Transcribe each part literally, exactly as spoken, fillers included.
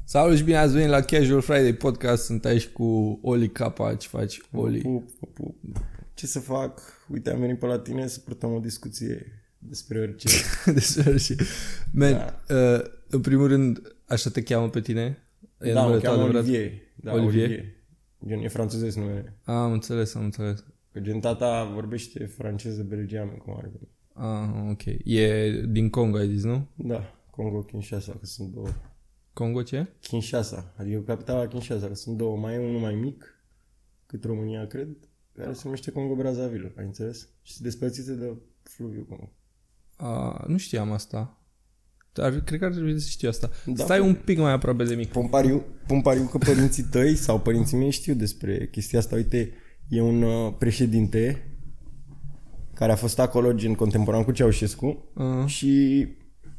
Salut și bine ați venit la Casual Friday Podcast. Sunt aici cu Oli Capa. Ce faci, Oli? Pup, pup. Ce să fac? Uite, am venit pe la tine să purtăm o discuție despre orice. despre orice. Man, Da. uh, în primul rând, așa te cheamă pe tine? E Da, mă numele tău cheamă adevărat? Olivier. Da, Olivier? Olivier. Gen, e franțuzesc numele. Ah, am înțeles, am înțeles. Că gen tata vorbește franceză belgiană, cum ar veni. Ah, ok. E din Congo, ai zis, nu? Da, Congo, Kinshasa, că sunt două. Congo ce? Kinshasa, adică capitala Kinshasa, că sunt două. Mai e unul mai mic, cât România, cred, care se numește Congo Brazzaville, ai înțeles? Și se despărțite de fluviul Congo. Ah, nu știam asta. Dar cred că ar trebui să știu asta. Da, Stai bă. un pic mai aproape de mic. Pun pariu, pun pariu că părinții tăi sau părinții mei știu despre chestia asta. Uite, e un uh, președinte care a fost acolo gen contemporan cu Ceaușescu Ah. și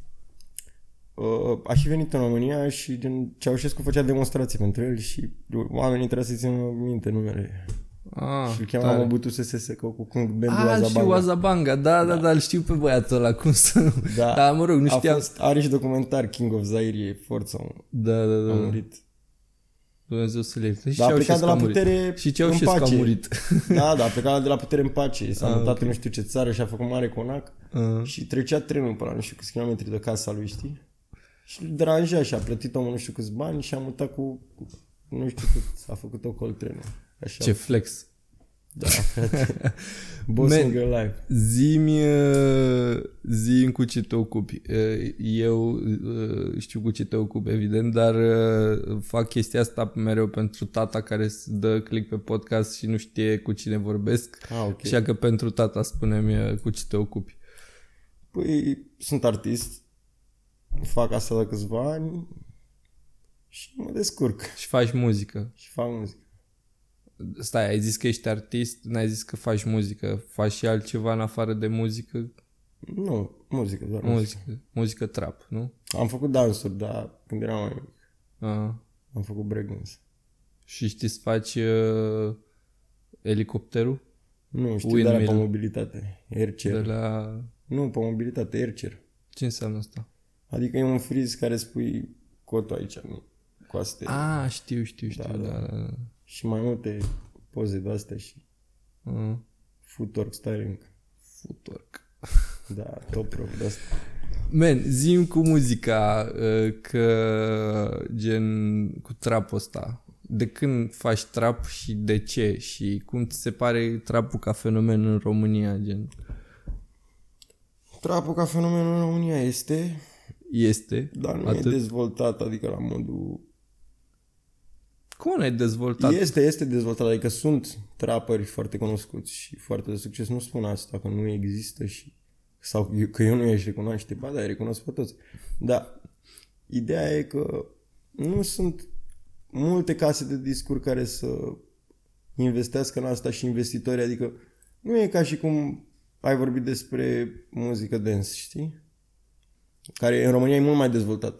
uh, a și venit în România și gen Ceaușescu făcea demonstrații pentru el și oamenii trebuie să țină minte numele. Ah, și îl cheamă tare. Mobutu Sese Seko cu cum Bendu Ah, știu, Azabanga. Azabanga. Da, da, da, îl știu pe băiatul ăla. Cum să nu... Da. Da, mă rog, nu A știam. fost, are și documentar King of Zaire, e forța, mă. Da, da, da. A murit. Dumnezeu să le ierte. Și Dar a plecat Ceaușescu de la a murit. putere Și Ceaușescu în a pace. murit. Da, da, a plecat de la putere în pace. S-a Ah, mutat ok. în nu știu ce țară și a făcut mare conac. Ah. Și trecea trenul pe la nu știu câți kilometri de casa lui, știi? Și îl deranja și a plătit omul nu știu câți bani și a mutat cu nu știu cât, a făcut o col trenul. Așa. Ce flex. Da, frate. Bossing your life. Zi-mi, uh, zi-mi cu ce te ocupi. Uh, Eu uh, știu cu ce te ocupi, evident, dar uh, fac chestia asta mereu pentru tata care îți dă click pe podcast și nu știe cu cine vorbesc. Ah, ok. Așa că pentru tata spune-mi uh, cu ce te ocupi. Păi, sunt artist. Fac asta de câțiva ani și mă descurc Și faci muzică. și fac muzică. Stai, ai zis că ești artist, n-ai zis că faci muzică. Faci și altceva în afară de muzică? Nu, muzică, doar muzică. Muzică, muzică trap, nu? Am făcut dansuri, dar când eram mai mic. Ah. Am făcut breakdance. Și știi să faci uh, elicopterul? Nu, știu, de la Windmill. pe mobilitate. Aircer. De la... Nu, pe mobilitate, aircer. Ce înseamnă asta? Adică e un friz care spui cotul aici, nu? Coaste. Ah, știu, știu, știu. Da, Da, da. da, da. Și mai multe poze de astea și Uh, footwork styling. footwork. Da, top rock de asta. Man, zi-mi cu muzica, uh, că gen cu trapul ăsta. De când faci trap și de ce? Și cum ți se pare trapul ca fenomen în România, gen? Trapul ca fenomen în România este, Este? dar nu Atât? e dezvoltat, adică la modul... Cum n-ai dezvoltat? Este, este dezvoltat, adică sunt trapări foarte cunoscuți și foarte de succes. Nu spun asta, că nu există și... Sau că eu nu i-aș recunoaște. Ba da, îi recunosc pe toți. Dar ideea e că nu sunt multe case de discuri care să investească în asta și investitori. Adică nu e ca și cum ai vorbit despre muzică dance, știi? Care în România e mult mai dezvoltat.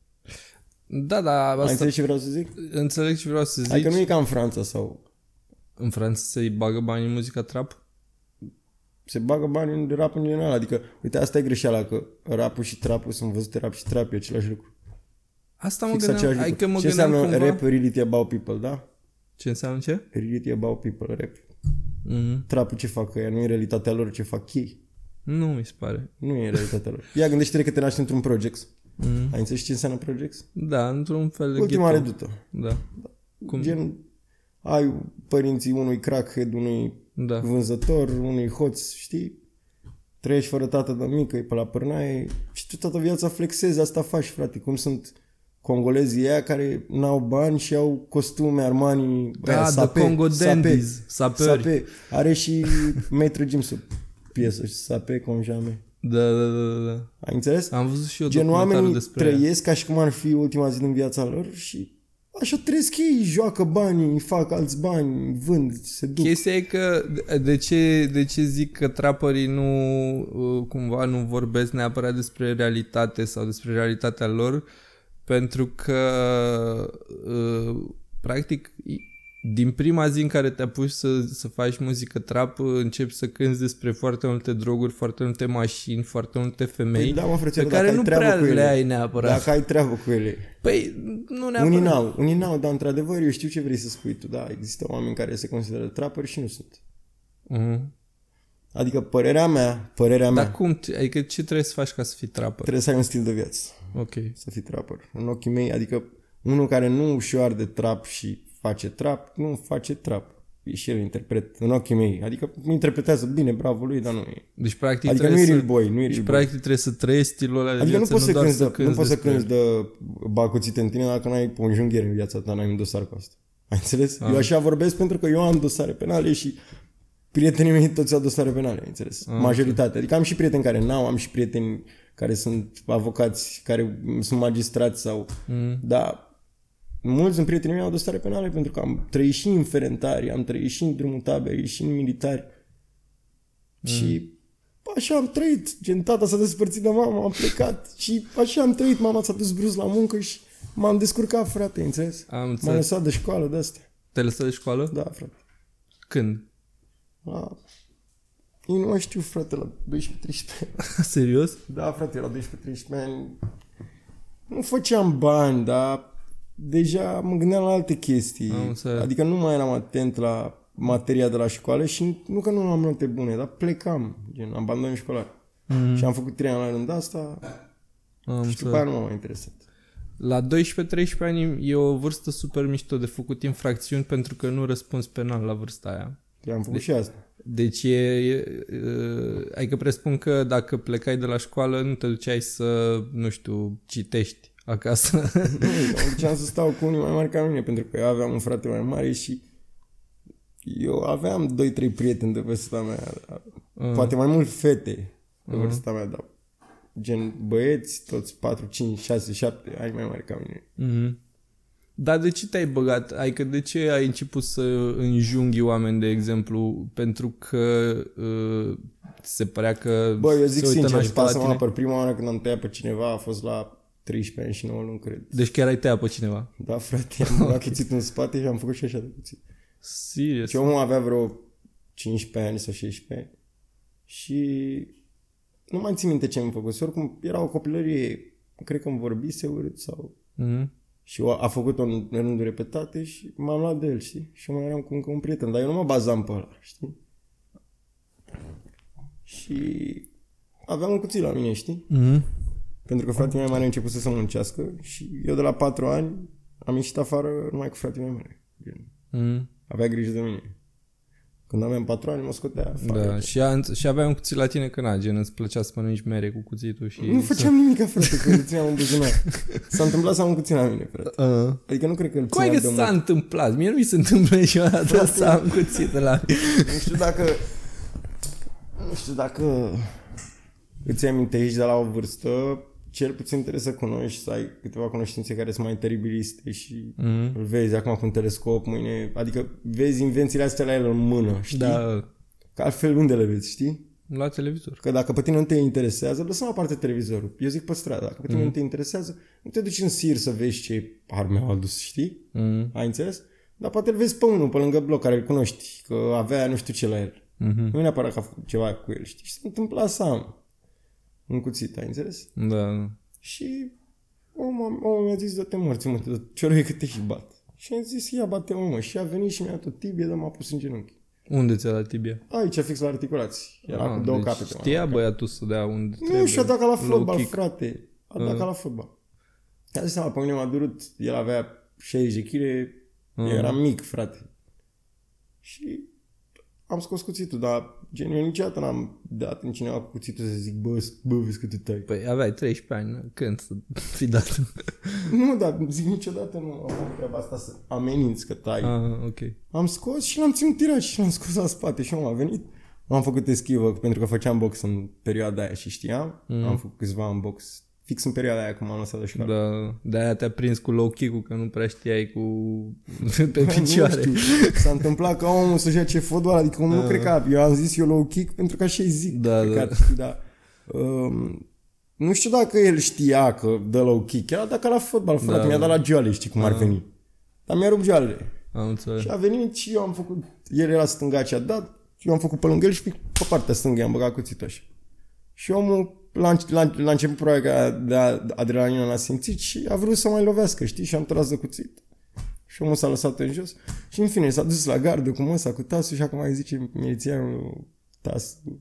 Da, da, Ai asta... înțeles ce vreau să zic? Înțeleg ce vreau să zic. Adică nu e ca în Franța sau... În Franța se bagă bani în muzica trap? Se bagă bani în rap în general. Adică, uite, asta e greșeala, că rapul și trapul sunt văzute rap și trap, e același lucru. Asta mă Fix gândeam, același hai lucru. că mă Ce gândeam înseamnă cumva... rap, reality about people, da? Ce înseamnă ce? Reality about people, rap. Mm-hmm. Trapul ce fac ăia, nu e realitatea lor, ce fac ei. Nu mi se pare. Nu e realitatea lor. Ia gândește-te că te naști într-un project. Mm. Ai înțeles ce înseamnă project? Da, într-un fel de Ultima ghetto. redută. Da. Cum? Gen, ai părinții unui crackhead, unui Da. vânzător, unui hoț, știi? Trăiești fără tată de mică, e pe la pârnaie și tu toată viața flexezi, asta faci, frate. Cum sunt congolezii aia care n-au bani și au costume Armani, Da, aia, The sape, Congo sape, Dandies, saperi. sape. Are și Maître Jim sub piesă, sape, cum jamais. Da, da, da, da. Ai înțeles? Am văzut și eu Gen, documentarul oamenii despre ea. trăiesc ca și cum ar fi ultima zi din viața lor și așa trăiesc ei, joacă bani, fac alți bani, vând, se duc. Chestia e că de ce, de ce zic că trapperii nu uh, cumva nu vorbesc neapărat despre realitate sau despre realitatea lor, pentru că uh, practic din prima zi în care te apuci să, să faci muzică trap, începi să cânti despre foarte multe droguri, foarte multe mașini, foarte multe femei, păi da, mă, frățioare, pe care nu prea le ele. ai neapărat. Dacă ai treabă cu ele. Păi, nu neapărat. Unii n-au, unii n-au, dar într-adevăr eu știu ce vrei să spui tu. Da, există oameni care se consideră trapperi și nu sunt. Uh-huh. Adică părerea mea, părerea mea. Dar cum? Adică ce trebuie să faci ca să fii trapper? Trebuie să ai un stil de viață. Ok. Să fii trapper. În ochii mei, adică unul care nu ușor de trap și face trap, nu face trap. E și el interpret în ochii mei. Adică interpretează bine, bravo lui, dar nu e. Deci practic adică trebuie nu e real să, boy, nu e deci, real practic boy. trebuie să trăiești stilul ăla de adică viață, nu poți nu să doar cânti să de, nu poți să despre... cânti de bacuțite în tine dacă n-ai pe un junghier în viața ta, n-ai un dosar cu asta. Ai înțeles? Ah. Eu așa vorbesc pentru că eu am dosare penale și prietenii mei toți au dosare penale, ai înțeles? Ah, majoritatea. Adică am și prieteni care n-au, am și prieteni care sunt avocați, care sunt magistrați sau... Mm. Da, mulți din prietenii mei au dosare penale pentru că am trăit și în ferentari, am trăit și în drumul taberei, și în militari. Mm. Și așa am trăit. Gen, tata s-a despărțit de mama, am plecat și așa am trăit. Mama s-a dus brusc la muncă și m-am descurcat, frate, înțeles? Am M-am lăsat de școală de astea. Te-ai lăsat de școală? Da, frate. Când? La... Eu nu mai știu, frate, la doisprezece treisprezece ani. Serios? Da, frate, la doisprezece treisprezece ani nu făceam bani, dar deja mă gândeam la alte chestii. Adică nu mai eram atent la materia de la școală și nu că nu am note bune, dar plecam, gen, abandon școlar. Mm. Și am făcut trei ani la rând asta am și după aia nu m-am mai interesat. La doisprezece treisprezece ani e o vârstă super mișto de făcut infracțiuni pentru că nu răspunzi penal la vârsta aia. Eu am făcut de- și asta. Deci e, e, adică presupun că dacă plecai de la școală nu te duceai să, nu știu, citești acasă. Nu, mă duceam să stau cu unii mai mari ca mine, pentru că eu aveam un frate mai mare și eu aveam doi trei prieteni de vârsta mea, uh. poate mai mult fete de uh. vârsta mea, dar gen băieți, toți patru, cinci, șase, șapte ani mai mari ca mine. Uh-huh. Dar de ce te-ai băgat? Adică de ce ai început să înjunghi oameni, de exemplu, pentru că uh, se părea că bă, eu zic se uită sincer, ca să mă apăr, prima oară când am tăiat pe cineva a fost la treisprezece ani și nouă luni, cred. Deci chiar ai tăiat pe cineva? Da, frate, am băgat okay. cuțit în spate și am făcut și așa de cuțit. Serios? Și omul avea vreo cincisprezece ani sau șaisprezece ani și nu mai țin minte ce mi-a făcut. Oricum era o copilărie, cred că îmi vorbise urât sau... Mm-hmm. Și a făcut-o în rânduri repetate și m-am luat de el, știi? Și mai eram cu încă un prieten, dar eu nu mă bazam pe ăla, știi? Și aveam un cuțit la mine, știi? Mm-hmm. Pentru că fratele meu mare a început să se muncească și eu de la patru ani am ieșit afară numai cu fratele meu mare. Mm. Avea grijă de mine. Când aveam patru ani mă scotea afară. Da, și, a, și aveai un cuțit la tine că na, gen îți plăcea să mănânci mere cu cuțitul și... Nu făceam nimic, frate, că îl țineam în buzunar. S-a întâmplat să am un cuțit la mine, frate. Uh. Adică nu cred că îl țineam de mult. Cum e că s-a întâmplat? Mie nu mi se întâmplă niciodată să am un cuțit la mine. Nu știu dacă... Nu știu dacă îți amintești de la o vârstă, cel puțin trebuie să cunoști, să ai câteva cunoștințe care sunt mai teribiliste și mm. îl vezi acum cu un telescop, mâine, adică vezi invențiile astea la el în mână, știi? Da. Că altfel unde le vezi, știi? La televizor. Că dacă pe tine nu te interesează, lăsăm la parte televizorul. Eu zic pe stradă, dacă pe tine mm. nu te interesează, nu te duci în sir să vezi ce arme au adus, știi? Mm. Ai înțeles? Dar poate îl vezi pe unul, pe lângă bloc, care îl cunoști, că avea nu știu ce la el. Mm-hmm. Nu e neapărat că a făcut ceva cu el, știi? Și se întâmpla să am un cuțit, ai înțeles? Da. Și omul, omul mi-a zis, dă-te morți, mă, cioroi că te și bat. Și am zis, ia bate-mă, mă. Și a venit și mi-a dat o tibie, dar m-a pus în genunchi. Unde ți-a dat tibia? Aici, fix la articulații. Era ah, cu două deci capete. Știa băiatul să dea unde nu, trebuie. și-a dat ca la fotbal, frate. A dat uh. ca la fotbal. I-a zis seama, pe mine m-a durut, el avea șaizeci de kilograme, uh. eu eram mic, frate. Și am scos cuțitul, dar gen, eu niciodată n-am dat în cineva cu cuțitul să zic, bă, bă, vezi că te tai. Păi aveai treisprezece ani, când să fi dat? Nu, dar zic niciodată nu am făcut treaba asta să ameninți că tai. Ah, ok. Am scos și l-am ținut tirat și l-am scos la spate și omul a venit. Am făcut eschivă pentru că făceam box în perioada aia și știam. Mm. Am făcut câțiva în box fix în perioada aia când m-am lăsat de școală. Da, de-aia te-a prins cu low kick-ul, că nu prea știai cu pe picioare. Nu știu. S-a întâmplat ca omul să joace fotbal, adică omul uh. nu cred că eu am zis eu low kick pentru că așa-i zic. Da, da. da. Um, nu știu dacă el știa că dă low kick, era dacă la fotbal, frate, da, mi-a dat la joale, știi cum uh. ar veni. Dar mi-a rupt joalele. Am înțeles. Și a venit și eu am făcut, el era stânga ce a dat, eu am făcut pe lângă el și pe partea stângă i-am băgat cuțitul așa. Și omul, la, la, la început probabil că de adrenalină l-a simțit și a vrut să mai lovească, știi? Și am tras de cuțit. Și omul s-a lăsat în jos. Și în fine s-a dus la gardă cu măsa, cu tasul și acum mai zice milițianul tasul.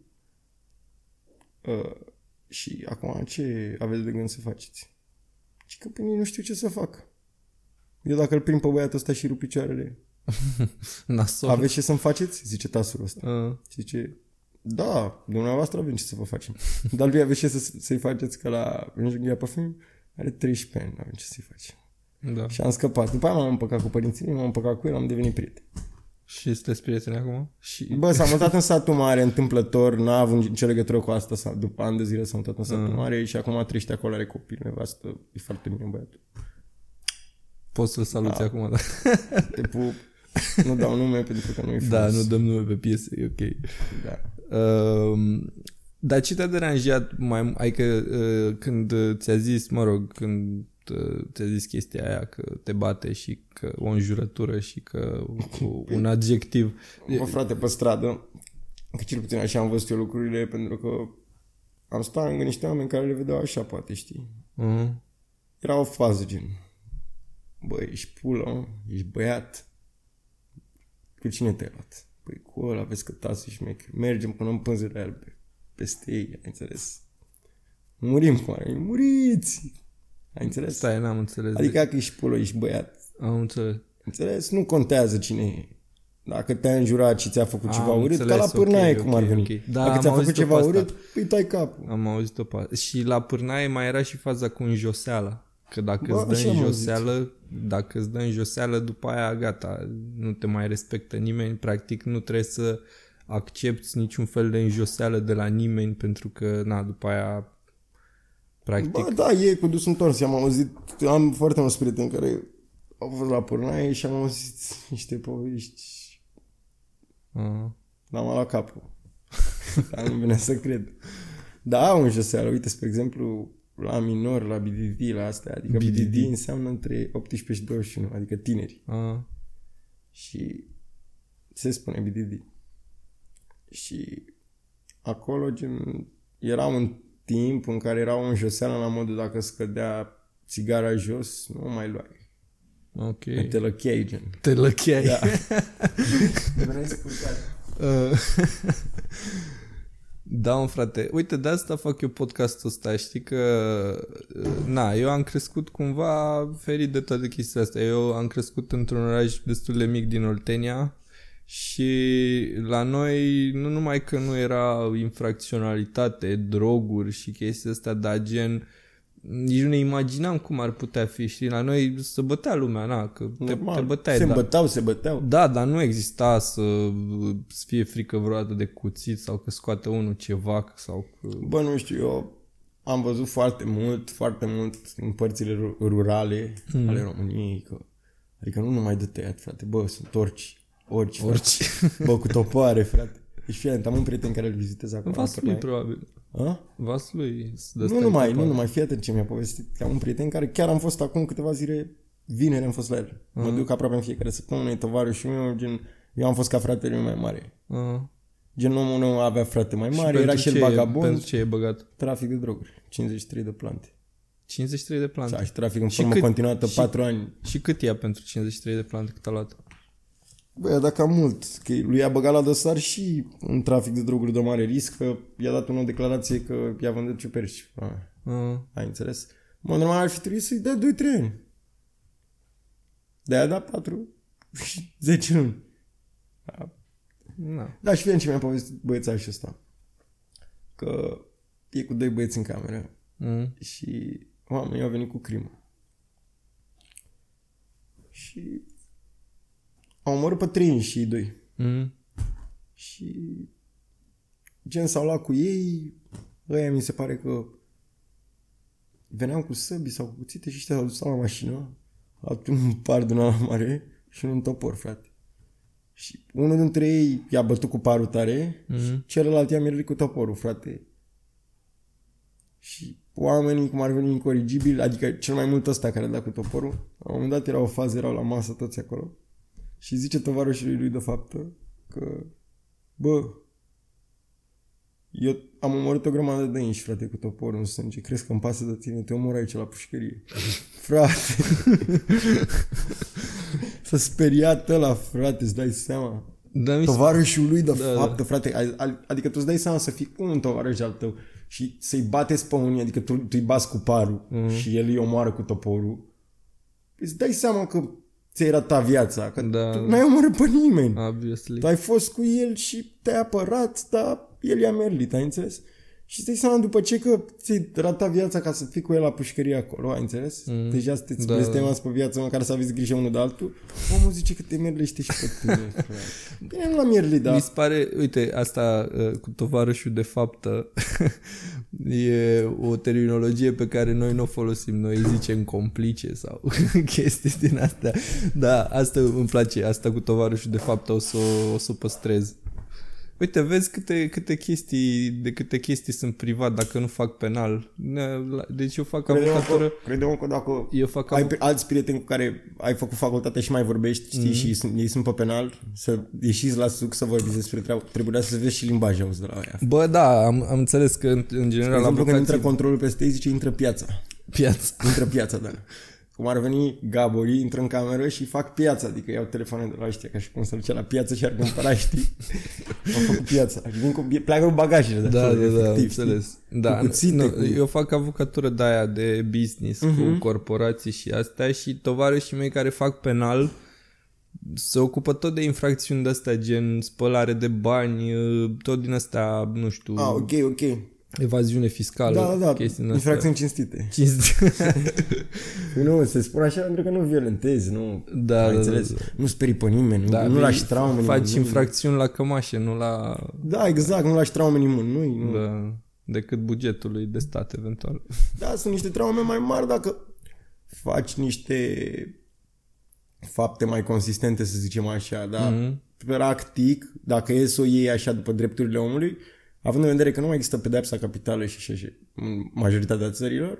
Uh, și acum ce aveți de gând să faceți? Și că pe mine nu știu ce să fac. Eu dacă îl prind pe băiatul ăsta și rup picioarele, Nasol. aveți ce să-mi faceți? Zice tasul ăsta. Uh. Zice, da, dumneavoastră avem ce să vă facem. Dar lui aveți ce să, să-i faceți, că la Înjunghirea pe film are treisprezece ani, avem ce să-i facem. Da. Și am scăpat. După aia m-am împăcat cu părinții mei, m-am împăcat cu el, am devenit prieten. Și sunteți prieteni acum? Și... Bă, s-a mutat în satul mare, întâmplător, n-a avut nicio legătură cu asta, sau după ani de zile s-a mutat în satul uh. mare și acum trăiește acolo, are copil, nevastă, e foarte bine băiatul. Poți să-l saluți da. Acum, da. Te pup. Nu dau nume pentru că nu e frumos. Da, nu dăm nume pe piese, e ok. Da. Uh, dar ce te-a deranjat mai, adică uh, când ți-a zis, mă rog, când uh, ți-a zis chestia aia că te bate și că o înjurătură și că un adjectiv. Bă, frate, pe stradă, că cel puțin așa am văzut eu lucrurile, pentru că am stat lângă niște oameni care le vedeau așa, poate, știi? Uh-huh. Era o fază gen, bă, ești pulă, ești băiat, cu cine te-ai luat? Păi cu ăla, vezi că tasul șmecher, mergem până în pânzele albe, peste ei, ai înțeles? Murim cu oameni, muriți! Ai înțeles? Stai, n-am înțeles. Adică că ești pulă, ești băiat. Am înțeles. Înțeles? Nu contează cine e. Dacă te-a înjurat și ți-a făcut ceva am urât, înțeles, ca la pârnaie, okay, cum ar veni. okay. Da, dacă ți-a făcut ceva urât, asta. îi tai capul. Am auzit-o pe asta. Și la pârnaie mai era și faza cu înjoseala. Că dacă Bă, îți dă așa înjoseală, dacă îți dă înjoseală, după aia gata, nu te mai respectă nimeni. Practic nu trebuie să accepti niciun fel de înjoseală de la nimeni, pentru că, na, după aia practic... Bă, da, e cu dus întors. Am auzit, am foarte mulți prieteni care au fost la pârnaie și am auzit niște povești. Uh. L-am la capul. Dar nu vine să cred. Da, au înjoseală. Uite, spre exemplu, la minor, la B D D, la astea. Adică B D D, B D D înseamnă între optsprezece și douăzeci și unu, adică tineri. Uh. Și se spune B D D. Și acolo gen, era un timp în care era o înjoseală la modul dacă scădea țigara jos, nu o mai luai. Ok. Te lăcheai, gen. Te lăcheai. Da. Vrei scurcat. Da, mă, frate. Uite, de asta fac eu podcastul ăsta. Știi că, na, eu am crescut cumva ferit de toate chestiile astea. Eu am crescut într-un oraș destul de mic din Oltenia și la noi nu numai că nu era infracționalitate, droguri și chestii astea, dar gen... Nici nu ne imaginam cum ar putea fi, știi? La noi se bătea lumea, na, că te, te băteai. Se da. băteau, se băteau. Da, dar nu exista să, să fie frică vreodată de cuțit sau că scoate unul ceva sau că... Bă, nu știu, eu am văzut foarte mult, foarte mult în părțile rurale mm. ale României, că, adică nu numai de tăiat, frate, bă, sunt orci, orci, orci. Bă, cu topoare, frate. Deci, fii atent, am un prieten care îl vizitez acum. Vaslui, probabil. A? Vaslui. Nu numai, nu numai, fii atent ce mi-a povestit. Am un prieten care chiar am fost acum câteva zile, vineri am fost la el. Uh-huh. Mă duc aproape în fiecare săptămână, e tovarășul meu, gen, eu am fost ca fratele meu mai mare. Uh-huh. Gen, omul nu avea frate mai mare, și era și el vagabond. Pentru ce e băgat? Trafic de droguri, cincizeci și trei de plante. cincizeci și trei de plante? Da, și trafic în formă cât, continuată, patru ani. Și cât ia pentru cincizeci și trei de plante, cât a luat? Băi, a dat cam mult, că lui a băgat la dosar și în trafic de droguri de mare risc, că i-a dat o declarație că i-a vândut ciuperci. Uh. Ai înțeles? Mă, normal ar fi trebuit să-i dea doi trei ani. De-aia a dat patru și zece luni. Da. No. Da, și vedem ce mi-a povestit băiețașul ăsta. Că e cu doi băieți în cameră mm. și oamenii au venit cu crimă. Și au omorât pe treizeci și doi. Mm. Și gen s-au luat cu ei, ăia mi se pare că veneau cu săbii sau cu cuțite și ăștia s-au dus la mașină, au un pardon la mare și un topor, frate. Și unul dintre ei i-a bătut cu parul tare mm. și celălalt i-a mergit cu toporul, frate. Și oamenii, cum ar veni incorrigibil, adică cel mai mult ăsta care a dat cu toporul, la un moment dat era o fază, erau la masă toți acolo. Și zice tovarășului lui de faptă că, bă, eu am omorât o grămadă de inși, frate, cu toporul în sânge. Crezi că îmi pasă de tine? Te omor aici la pușcărie. Frate. S-a speriat ăla, frate, îți dai seama. Da, Tovarășul lui de da, faptă, da. frate. Adică tu îți dai seama să fii un tovarăș al tău și să-i bateți pe unii, adică tu, tu îi bați cu parul mm. și el îi omoară cu toporul. Îți dai seama că ți-ai ratat viața, că da. tu n-ai omorât pe nimeni. Obviously. Tu ai fost cu el și te-ai apărat, dar el i-a merlit, ai înțeles? Și îți dai seama după ce că ți-ai ratat viața ca să fii cu el la pușcărie acolo, ai înțeles? Mm. Deja sunteți da, blestemați pe viața în care să aveți grijă unul de altul. Omul zice că te merlește și pe tine. Bine, nu l-am merlit, dar... Mi se pare, uite, asta uh, cu tovarășul de faptă e o terminologie pe care noi nu o folosim. Noi zicem complice sau chestii din astea. Da, asta îmi place. Asta cu tovarășul de faptă o să o să păstrez. Uite, vezi câte, câte chestii, de câte chestii sunt privat dacă nu fac penal. Deci eu fac Credem avocatură... Că, credem că dacă eu fac ai avo- alți prieteni cu care ai făcut facultate și mai vorbești, știi, mm-hmm. și sunt, ei sunt pe penal, să ieșiți la suc să vorbiți despre treabă. Trebuia să vezi și limbaj auzi de la aia. Bă, da, am, am înțeles că în, în general... De exemplu, avocații... când intră controlul peste ei, zice intră piața. Piața. Intră piața, da. Cum ar veni Gaborii, intră în cameră și fac piața, adică iau telefoane de la ăștia, ca și cum să duce la piață și ar cumpăra, știi? Au făcut piața. Vin cu, pleacă cu bagajele. De da, acolo, da, da, efectiv, înțeles. Da, cuțite, nu, cu... eu fac avocatură de aia de business, uh-huh. cu corporații și astea și tovarășii mei care fac penal se ocupă tot de infracțiuni de astea, gen spălare de bani, tot din astea, nu știu... Ah, ok, ok. Evaziune fiscală, da, da, da. chestii din infracțiuni cinstite. Cinstite. Nu, se spune așa pentru că nu violentezi, nu, da, da, înțeles? Da, da. Nu sperii pe nimeni, da, nu, nu lași traume. Faci nimeni, infracțiuni la cămașe, nu la... Da, exact, nu lași traume nimănui. Nu. Da, decât bugetului de stat, eventual. Da, sunt niște traume mai mari dacă faci niște fapte mai consistente, să zicem așa, da? Mm-hmm. Practic, dacă e să o iei așa după drepturile omului, având în vedere că nu mai există pedeapsa capitală și așa în majoritatea țărilor,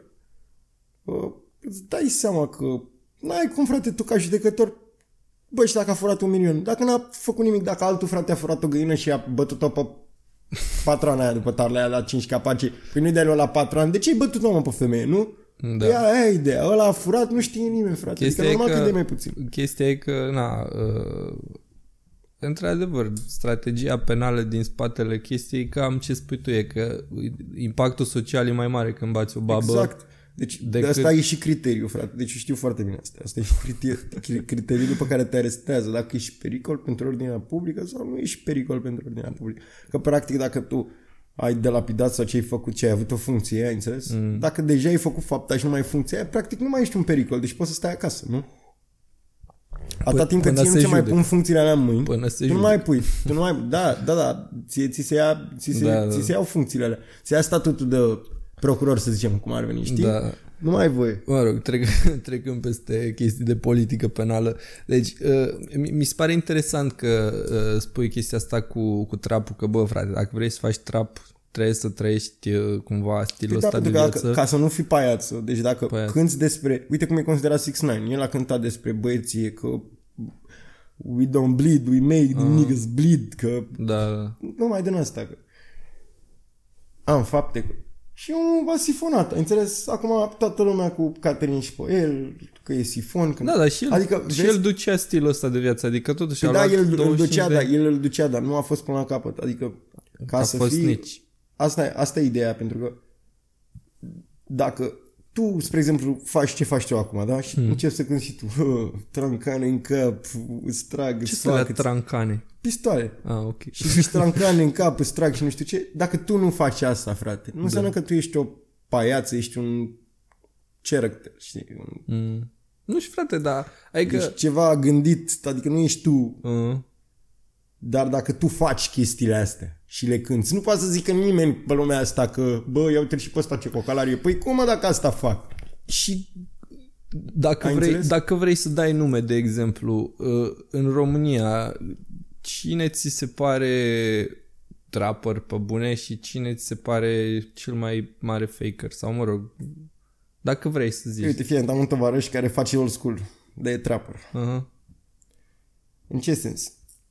îți dai seama că n-ai cum, frate, tu ca judecător, bă, și dacă a furat un milion, dacă n-a făcut nimic, dacă altul frate a furat o găină și a bătut-o pe patrona aia după tarla aia la cinci capace, păi nu-i dai lui la patru ani, de ce ai bătut-o, mă, pe femeie, nu? Da. Ea, aia e ideea, ăla a furat, nu știe nimeni, frate, chestia adică normal că îi dai mai puțin. Chestia e că, na... Uh... Într-adevăr, strategia penală din spatele chestiei, cam ce spui tu, e că impactul social e mai mare când bați o babă. Exact. Deci decât... de asta e și criteriul, frate. Deci știu foarte bine asta. Asta e și criteriul, criteriul după care te arestează. Dacă ești pericol pentru ordinea publică sau nu ești pericol pentru ordinea publică. Că practic dacă tu ai delapidat sau ce ai făcut, ce ai avut o funcție, ai înțeles? Mm. Dacă deja ai făcut fapta și nu mai ai funcția aia, practic nu mai ești un pericol. Deci poți să stai acasă, nu? Atâta timp cât ție nu ți mai pun funcțiile alea în mâini, tu nu mai pui. Tu nu mai, da, da, da, ți, ți, se, ia, ți, se, da, ți da. se iau funcțiile alea. Ți ia statutul de procuror, să zicem, cum ar veni, știi? Da. Nu mai ai voie. Mă rog, trec, trecând peste chestii de politică penală. Deci, uh, mi, mi se pare interesant că uh, spui chestia asta cu, cu trapul, că bă, frate, dacă vrei să faci trap, trebuie să trăiești uh, cumva stilul ăsta de viață. Ca, ca să nu fii paiață. Deci dacă paiață. Cânti despre... Uite cum e considerat șase nine. El a cântat despre băieție că we don't bleed, we make the uh. niggas bleed, că... Da. Nu mai din asta, că... Am fapte. Și omul a sifonat, ai înțeles? Acum toată lumea cu Caterin și pe el, că e sifon. Că... Da, dar și el, adică, și vezi... el ducea stilul ăsta de viață, adică totuși a da, luat el îl ducea, da, el îl ducea, dar nu a fost până la capăt. Adică, ca a să fost fii... nici. Asta e, asta e ideea, pentru că dacă tu, spre exemplu, faci ce faci tu acum, da? Și hmm. începi să cânti și tu trancane în cap, îți trag, ce îți fac... Ce trancane? Pistoale. Ah, ok. Și zici trancane în cap, îți trag și nu știu ce. Dacă tu nu faci asta, frate, nu da. înseamnă că tu ești o paiață, ești un character, știi? Un... Mm. Nu știu, frate, dar... Adică... Ești ceva gândit, adică nu ești tu... Uh. Dar dacă tu faci chestiile astea și le cânti, nu poate să zică nimeni pe lumea asta că, bă, ia-uite și pe ăsta ce cocalarie. Păi cum, mă, dacă asta fac? Și dacă vrei, dacă vrei să dai nume, de exemplu, în România, cine ți se pare trapper pe bune și cine ți se pare cel mai mare faker? Sau, mă rog, dacă vrei să zici. Uite, fie, am un tovarăș care face old school, de e trapper. Uh-huh. În ce sens?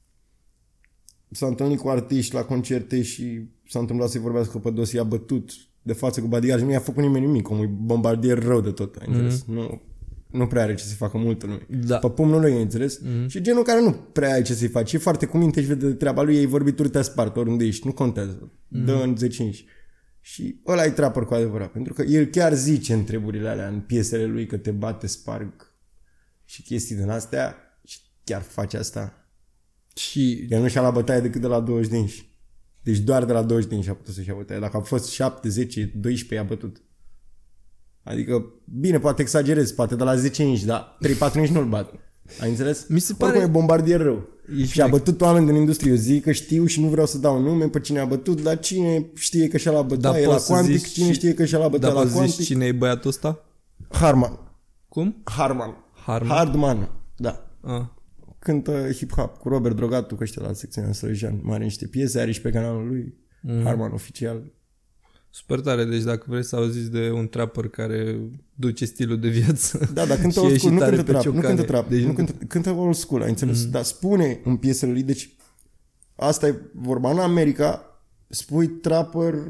S-a întâlnit cu artiști la concerte și s-a întâmplat să-i vorbească pe dos, i-a bătut de față cu badigaj, nu i-a făcut nimeni nimic, omul e bombardier rău de tot, ai înțeles? Mm-hmm. Nu, nu prea are ce să facă multă lume. Da. Pe pumnul lui, ai înțeles? Mm-hmm. Și genul care nu prea ai ce să-i faci, e foarte cu minte și vede de treaba lui, ei vorbituri te spart oriunde ești, nu contează, mm-hmm. dă în zece inși. Și ăla e trapper cu adevărat, pentru că el chiar zice în treburile alea, în piesele lui, că te bate, sparg și chestii din astea și chiar face asta. Și... El nu și-a la bătaie decât de la douăzeci de inși. Deci doar de la douăzeci de inși a putut să-și ia bătaie. Dacă a fost șapte, zece, doisprezece, i-a bătut. Adică, bine, poate exagerez, poate de la zece inși, dar trei patru inși nu-l bat. Ai înțeles? Mi se pare... Oricum e bombardier rău. Ești și a bătut oameni din industrie. Eu zic că știu și nu vreau să dau nume pe cine a bătut, dar cine știe că și-a la bătaie da, la Quantic, cine știe că și-a la bătaie da, la Quantic. Zici cine e băiatul ăsta? Harman. Cum? Harman. Harman? Hardman, da. Ah. Cântă hip-hop cu Robert Drogatu, că ăștia la secțiunea Sărăjean. Mai are niște piese, are și pe canalul lui. Mm. Harman oficial. Super tare, deci dacă vreți să auziți de un trapper care duce stilul de viață. Da, dar cântă old school, nu cântă trap, nu cântă trap, deci nu cântă, cântă old school, ai înțeles? Mm. Dar spune în piesele lui, deci asta e vorba. În America spui trapper,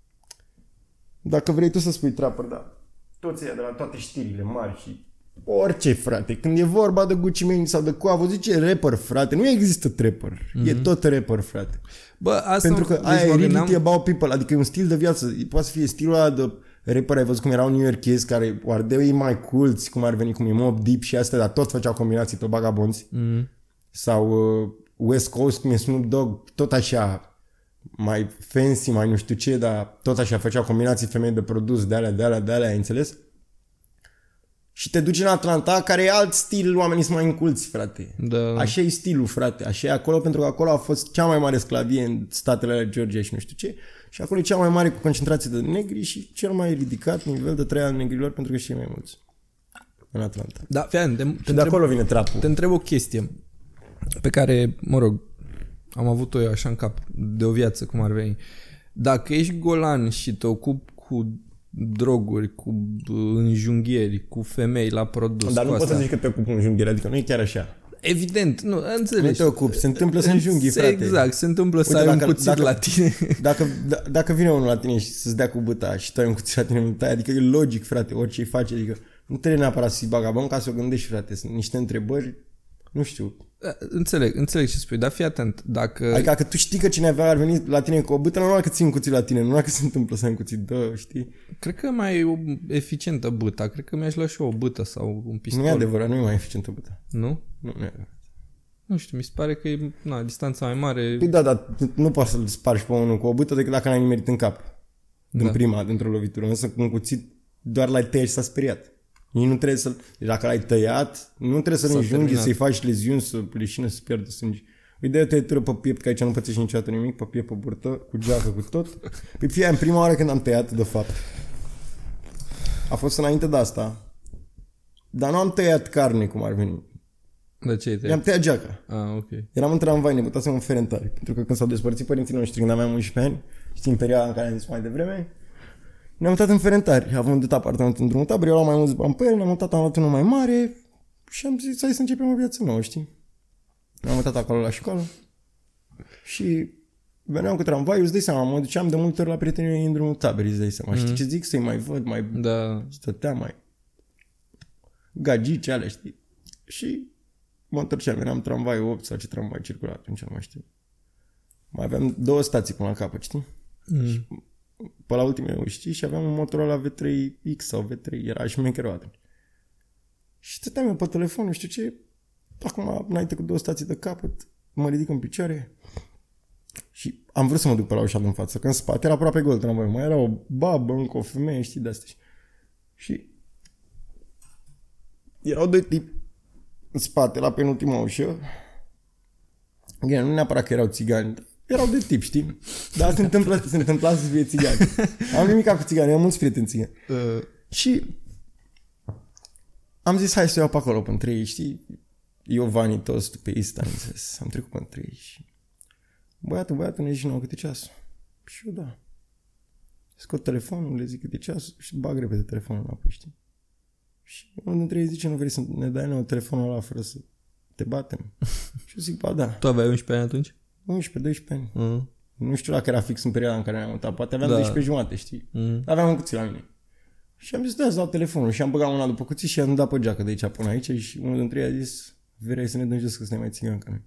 dacă vrei tu să spui trapper, da. Toți ăia de la toate știrile mari și orice, frate. Când e vorba de Gucci Mane sau de Quavo, zice rapper, frate. Nu există trapper. Mm-hmm. E tot rapper, frate. Bă, asta pentru că deci aia e reality gândeam... about people. Adică e un stil de viață. Poate să fie stilul ăla de rapper. Ai văzut cum erau New Yorkezi care ardeau ei mai culți, cum ar veni, cum e Mobb Deep și astea, dar tot făceau combinații pe bagabonți. Mm-hmm. Sau uh, West Coast, cum e Snoop Dogg, tot așa mai fancy, mai nu știu ce, dar tot așa făceau combinații femei de produs, de alea, de alea, de alea, ai înțeles? Și te duci în Atlanta, care e alt stil, oamenii sunt mai înculți, frate. Da. Așa e stilul, frate. Așa e acolo, pentru că acolo a fost cea mai mare sclavie în statele alea Georgia și nu știu ce. Și acolo e cea mai mare concentrație de negri și cel mai ridicat nivel de trai al negrilor, pentru că și mai mulți. În Atlanta. Da, fian, te, te și de acolo vine trapul. Te întreb o chestie pe care, mă rog, am avut-o eu așa în cap, de o viață, cum ar veni. Dacă ești golan și te ocupi cu droguri, cu înjunghieri, cu femei la produs. Dar nu poți să zici că te ocupi cu înjunghieri, adică nu e chiar așa. Evident, nu, înțelegi. Nu te ocupi, se întâmplă să înjunghii, frate. Exact, se întâmplă Uite, să ai dacă, un cuțit dacă, la tine. Dacă, d- dacă vine unul la tine și să-ți dea cu băta și tu ai un cuțit la tine, nu tai, adică e logic, frate, orice îi face, adică nu trebuie neapărat să fii bagabon ca să o gândești, frate, sunt niște întrebări, nu știu. Înțeleg, înțeleg ce spui, dar fii atent, dacă... Adică dacă tu știi că cineva ar veni la tine cu o bâtă, nu că ții un cuțit la tine, nu că se întâmplă să ai un cuțit, dă, știi? Cred că mai e o eficientă bâta, cred că mi-aș lua și eu o bâtă sau un pistol. Nu e adevărat, nu e mai eficientă bâta. Nu? Nu, nu e adevărat. Nu știu, mi se pare că e, na, distanța mai mare... Păi da, dar nu poți să-l spargi pe unul cu o bâtă decât dacă n-ai nimerit în cap. Da. În prima, dintr-o lovitură. Însă cu un cuțit doar l-ai tăiat și s-a speriat. Ei nu trebuie să... Dacă l-ai tăiat, nu trebuie să-l înjunghi, să-i faci leziuni, să leșină, să pierdă sânge. Îi dai o tăietură pe piept, că aici nu pățești niciodată nimic, pe piept, pe burtă, cu geacă, cu tot. Păi fie în prima oară când am tăiat, de fapt. A fost înainte de asta. Dar nu am tăiat carne, cum ar veni. De ce ai tăiat? I-am tăiat geaca. Ah, ok. Eram în tramvai, ne mutasem în Ferentari. Pentru că când s-au despărțit părinții noștri, când aveam unsprezece ani, știi, în perioada în care am zis mai devreme, ne-am mutat în Ferentari. Având de apartament în drumul tabără, eu luam mai mulți bani pe el, ne-am mutat, am luat unul mai mare și am zis, hai să începem o viață nouă, știi? Ne-am mutat acolo la școală și veneam cu tramvaiul, îți dai seama, mă duceam de multe ori la prietenii mei în drumul taberei, îți dai seama. Mm. Știi ce zic? Să-i mai văd, mai... Da. Stăteam mai... Gagici alea, știi? Și mă întorceam, eram tramvai opt sau ce tramvai circula atunci, nu mai știu. Mai aveam două stații până la capăt, știi? Mm. Și pe la ultimele, știi? Și aveam un Motorola V trei X sau V trei, era șmecherul atunci. Și stăteam eu pe telefon, nu știu ce, acum, înainte cu două stații de capăt, mă ridic în picioare și am vrut să mă duc pe la ușa din față, că în spate era aproape gol tramvaiul, mai era o babă, încă o femeie, știi, de-astea. Și erau doi tipi în spate, la penultima ușă. Bine, nu neapărat că erau țigani, erau de tip, știi? Dar se întâmplă, se întâmpla să fie țigani. Am nimica cu țigani, am mulți prieteni țigani. Uh. Și am zis, hai să iau pe acolo, pe între ei, știi? Eu vanitos, tu pe East, am zis, am trecut pe între ei și... Băiatul, băiatul, ne zici nouă câte ceasul. Și eu, da. Scot telefonul, le zic câte ceasul și bag repede telefonul înapoi, știi? Și unul dintre ei zice, nu vrei să ne dai nouă telefonul ăla fără să te batem. Și eu zic, ba da. Tu aveai unsprezece ani atunci? unsprezece doisprezece ani. Mm. Nu știu dacă era fix în perioada în care ne-am mutat. Poate aveam Da. doisprezece jumate, știi? Mm. Aveam un cuțit la mine. Și am zis, da, să dau telefonul. Și am băgat una după cuțit și am dat pe geacă de aici până aici. Și unul dintre ei a zis, vrei să ne dăm jos că să ne mai țigan ca noi.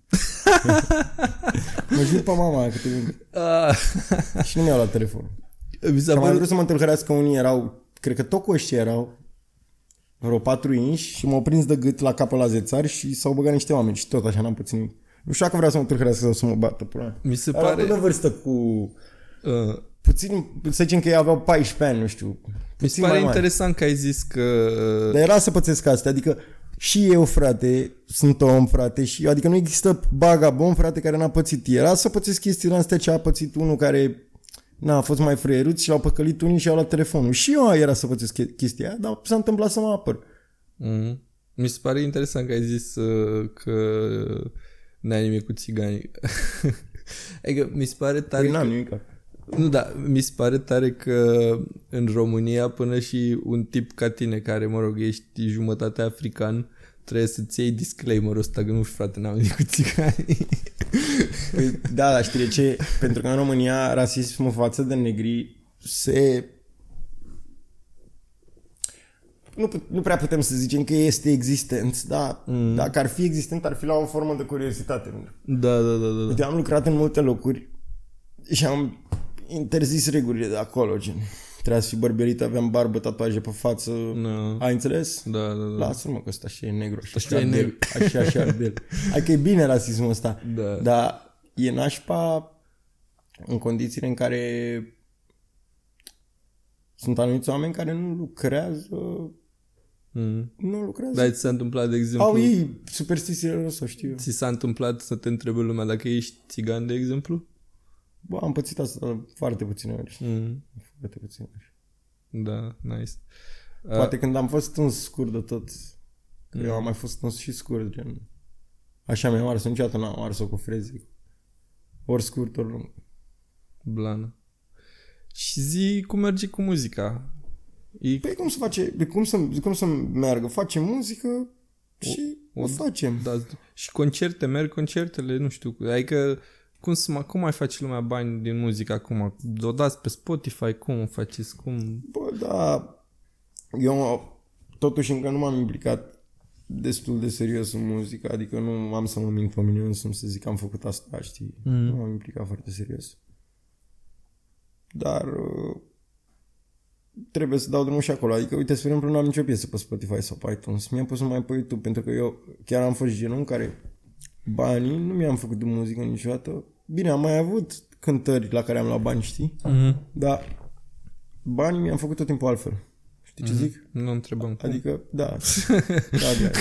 Mă jur pe mama câte minte. Ah. Și nu mi-au luat telefonul. Mi s-a Și am mai părut... vrut să mă întâlhărească, unii erau, cred că tot cu ăștia erau, vreo patru inși și m-au prins de gât la capul la zețari și s-au băgat niște oameni și tot așa n-am putut nimic. Nu știu dacă vreau să mă întâlhărească sau să mă bată. Până. Mi se Era pare... de vârstă cu... Uh. Puțin, să zicem că ei aveau paisprezece ani, nu știu. Mi se pare interesant că ai zis că... Dar era să pățesc astea, adică și eu, frate, sunt om, frate, și adică nu există bagabon, frate, care n-a pățit. Era să pățesc chestiile astea ce a pățit unul care n-a a fost mai frăieruț și l-au păcălit unii și au luat telefonul. Și eu era să pățesc chestia aia, dar s-a întâmplat să mă apăr. Mm-hmm. Mi se pare interesant că ai zis uh, că n-ai nimic cu țiganii. Adică mi se pare tare... Păi n-am că... nimic. Nu, da, mi se pare tare că în România până și un tip ca tine, care, mă rog, ești jumătate african, trebuie să-ți iei disclaimer-ul ăsta, că nu știu, frate, n-am nimic cu țiganii. Păi, da, dar știi de ce? Pentru că în România rasismul față de negri se... Nu, nu prea putem să zicem că este existent, dar mm. dacă ar fi existent, ar fi la o formă de curiozitate. Da, da, da, da. Uite, am lucrat în multe locuri și am interzis regulile de acolo, gen. Trebuia să fii bărberit, aveam barbă, tatuaje pe față. No. Ai înțeles? Da, da, da. Lasă-mă că ăsta și e negru. Așa e negru. Așa și ardel. Hai că e bine rasismul ăsta. Da. Dar e nașpa în condițiile în care sunt anumiți oameni care nu lucrează. Mm. Nu lucrează. Dar ți s-a întâmplat, de exemplu... Au ei superstițiile lor, să știu. Ți s-a întâmplat să te întrebe lumea dacă ești țigan, de exemplu? Bă, am pățit asta foarte puține ori. Mm. Foarte puține ori. Da, nice. Poate uh, când am fost în scurt de tot. Că mm. eu am mai fost în și scurt, gen. Așa mi-am ars, niciodată n-am ars-o cu freze. Ori scurt, ori lung. Blană. Și zi cum merge cu muzica? E... Păi cum să face, cum să, cum să meargă? Facem muzică și o, o facem. Da, și concerte, merg concertele, nu știu. Adică cum, să, cum mai face lumea bani din muzică acum? O dați pe Spotify? Cum o faceți? Cum? Bă, da, eu totuși încă nu m-am implicat destul de serios în muzică, adică nu am să mă mint pe mine însumi să zic că am făcut asta, știi? Mm. Nu m-am implicat foarte serios. Dar trebuie să dau drumul și acolo. Adică, uite, spre exemplu, nu am nicio piesă pe Spotify sau pe iTunes. Mi-am pus numai pe YouTube, pentru că eu chiar am fost genul în care banii nu mi-am făcut de muzică niciodată. Bine, am mai avut cântări la care am luat bani, știi? Mm-hmm. Dar banii mi-am făcut tot timpul altfel. Știi ce mm-hmm. zic? Nu întrebăm. Adică, cum? da. da, da.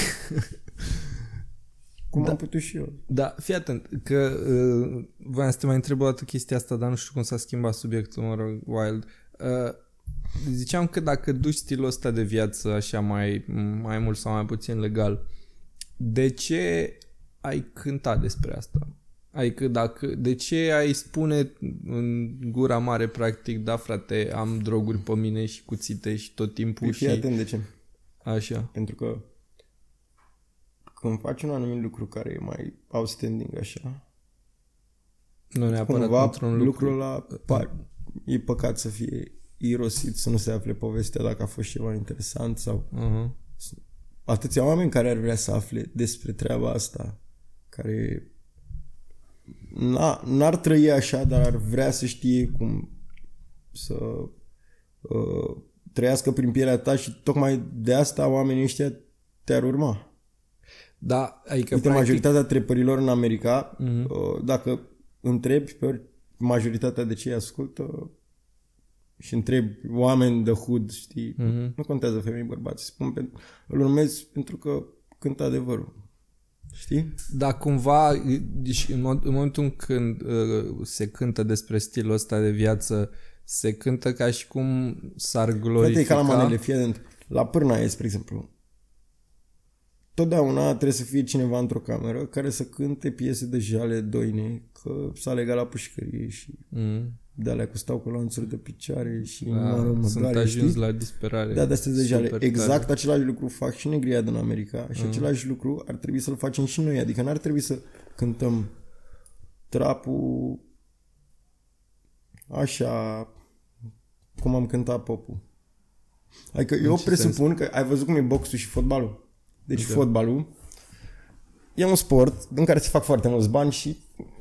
Cum da, am putut și eu. Da, fii atent, că uh, voiam să te mai întreb o dată chestia asta, dar nu știu cum s-a schimbat subiectul, mă rog, Wild. Uh, ziceam că dacă duci stilul ăsta de viață așa mai, mai mult sau mai puțin legal, de ce ai cântat despre asta? Adică dacă, de ce ai spune în gura mare practic, da frate, am droguri pe mine și cuțite și tot timpul păi, și... fii atent de ce. Așa. Pentru că când faci un anumit lucru care e mai outstanding așa, nu neapărat cumva într-un lucru. lucrul ăla par, e păcat să fie irosit, să nu se afle povestea dacă a fost ceva interesant sau uh-huh. atâția oameni care ar vrea să afle despre treaba asta, care n-ar trăi așa, dar ar vrea să știe cum să uh, trăiască prin pielea ta și tocmai de asta oamenii ăștia te-ar urma. Da, adică uite, practic... majoritatea trepărilor în America, uh-huh. uh, dacă întrebi pe majoritatea de cei ascultă și întrebi oameni de hood, știi, uh-huh. nu contează femei, bărbați, spun pe, îl urmezi pentru că cântă adevărul. Știi? Da, cumva, deci în, mod, în momentul când uh, se cântă despre stilul ăsta de viață, se cântă ca și cum s-ar glorifica... Frate, e ca la manele, fii atent. La Pârnaie, spre exemplu, totdeauna trebuie să fie cineva într-o cameră care să cânte piese de Jale Doine, că s-a legat la pușcărie și Mm. de alea cu stau cu lanțuri de picioare și Da, mă, mă sunt doare, ajuns știi? la disperare. Da, de astea de Jale. Super Exact tare. același lucru fac și negrii din America și Mm. același lucru ar trebui să-l facem și noi. Adică n-ar trebui să cântăm trapul așa cum am cântat popul. Adică În eu ce presupun sens? Că ai văzut cum e boxul și fotbalul. Deci Da. fotbalul e un sport în care se fac foarte mulți bani și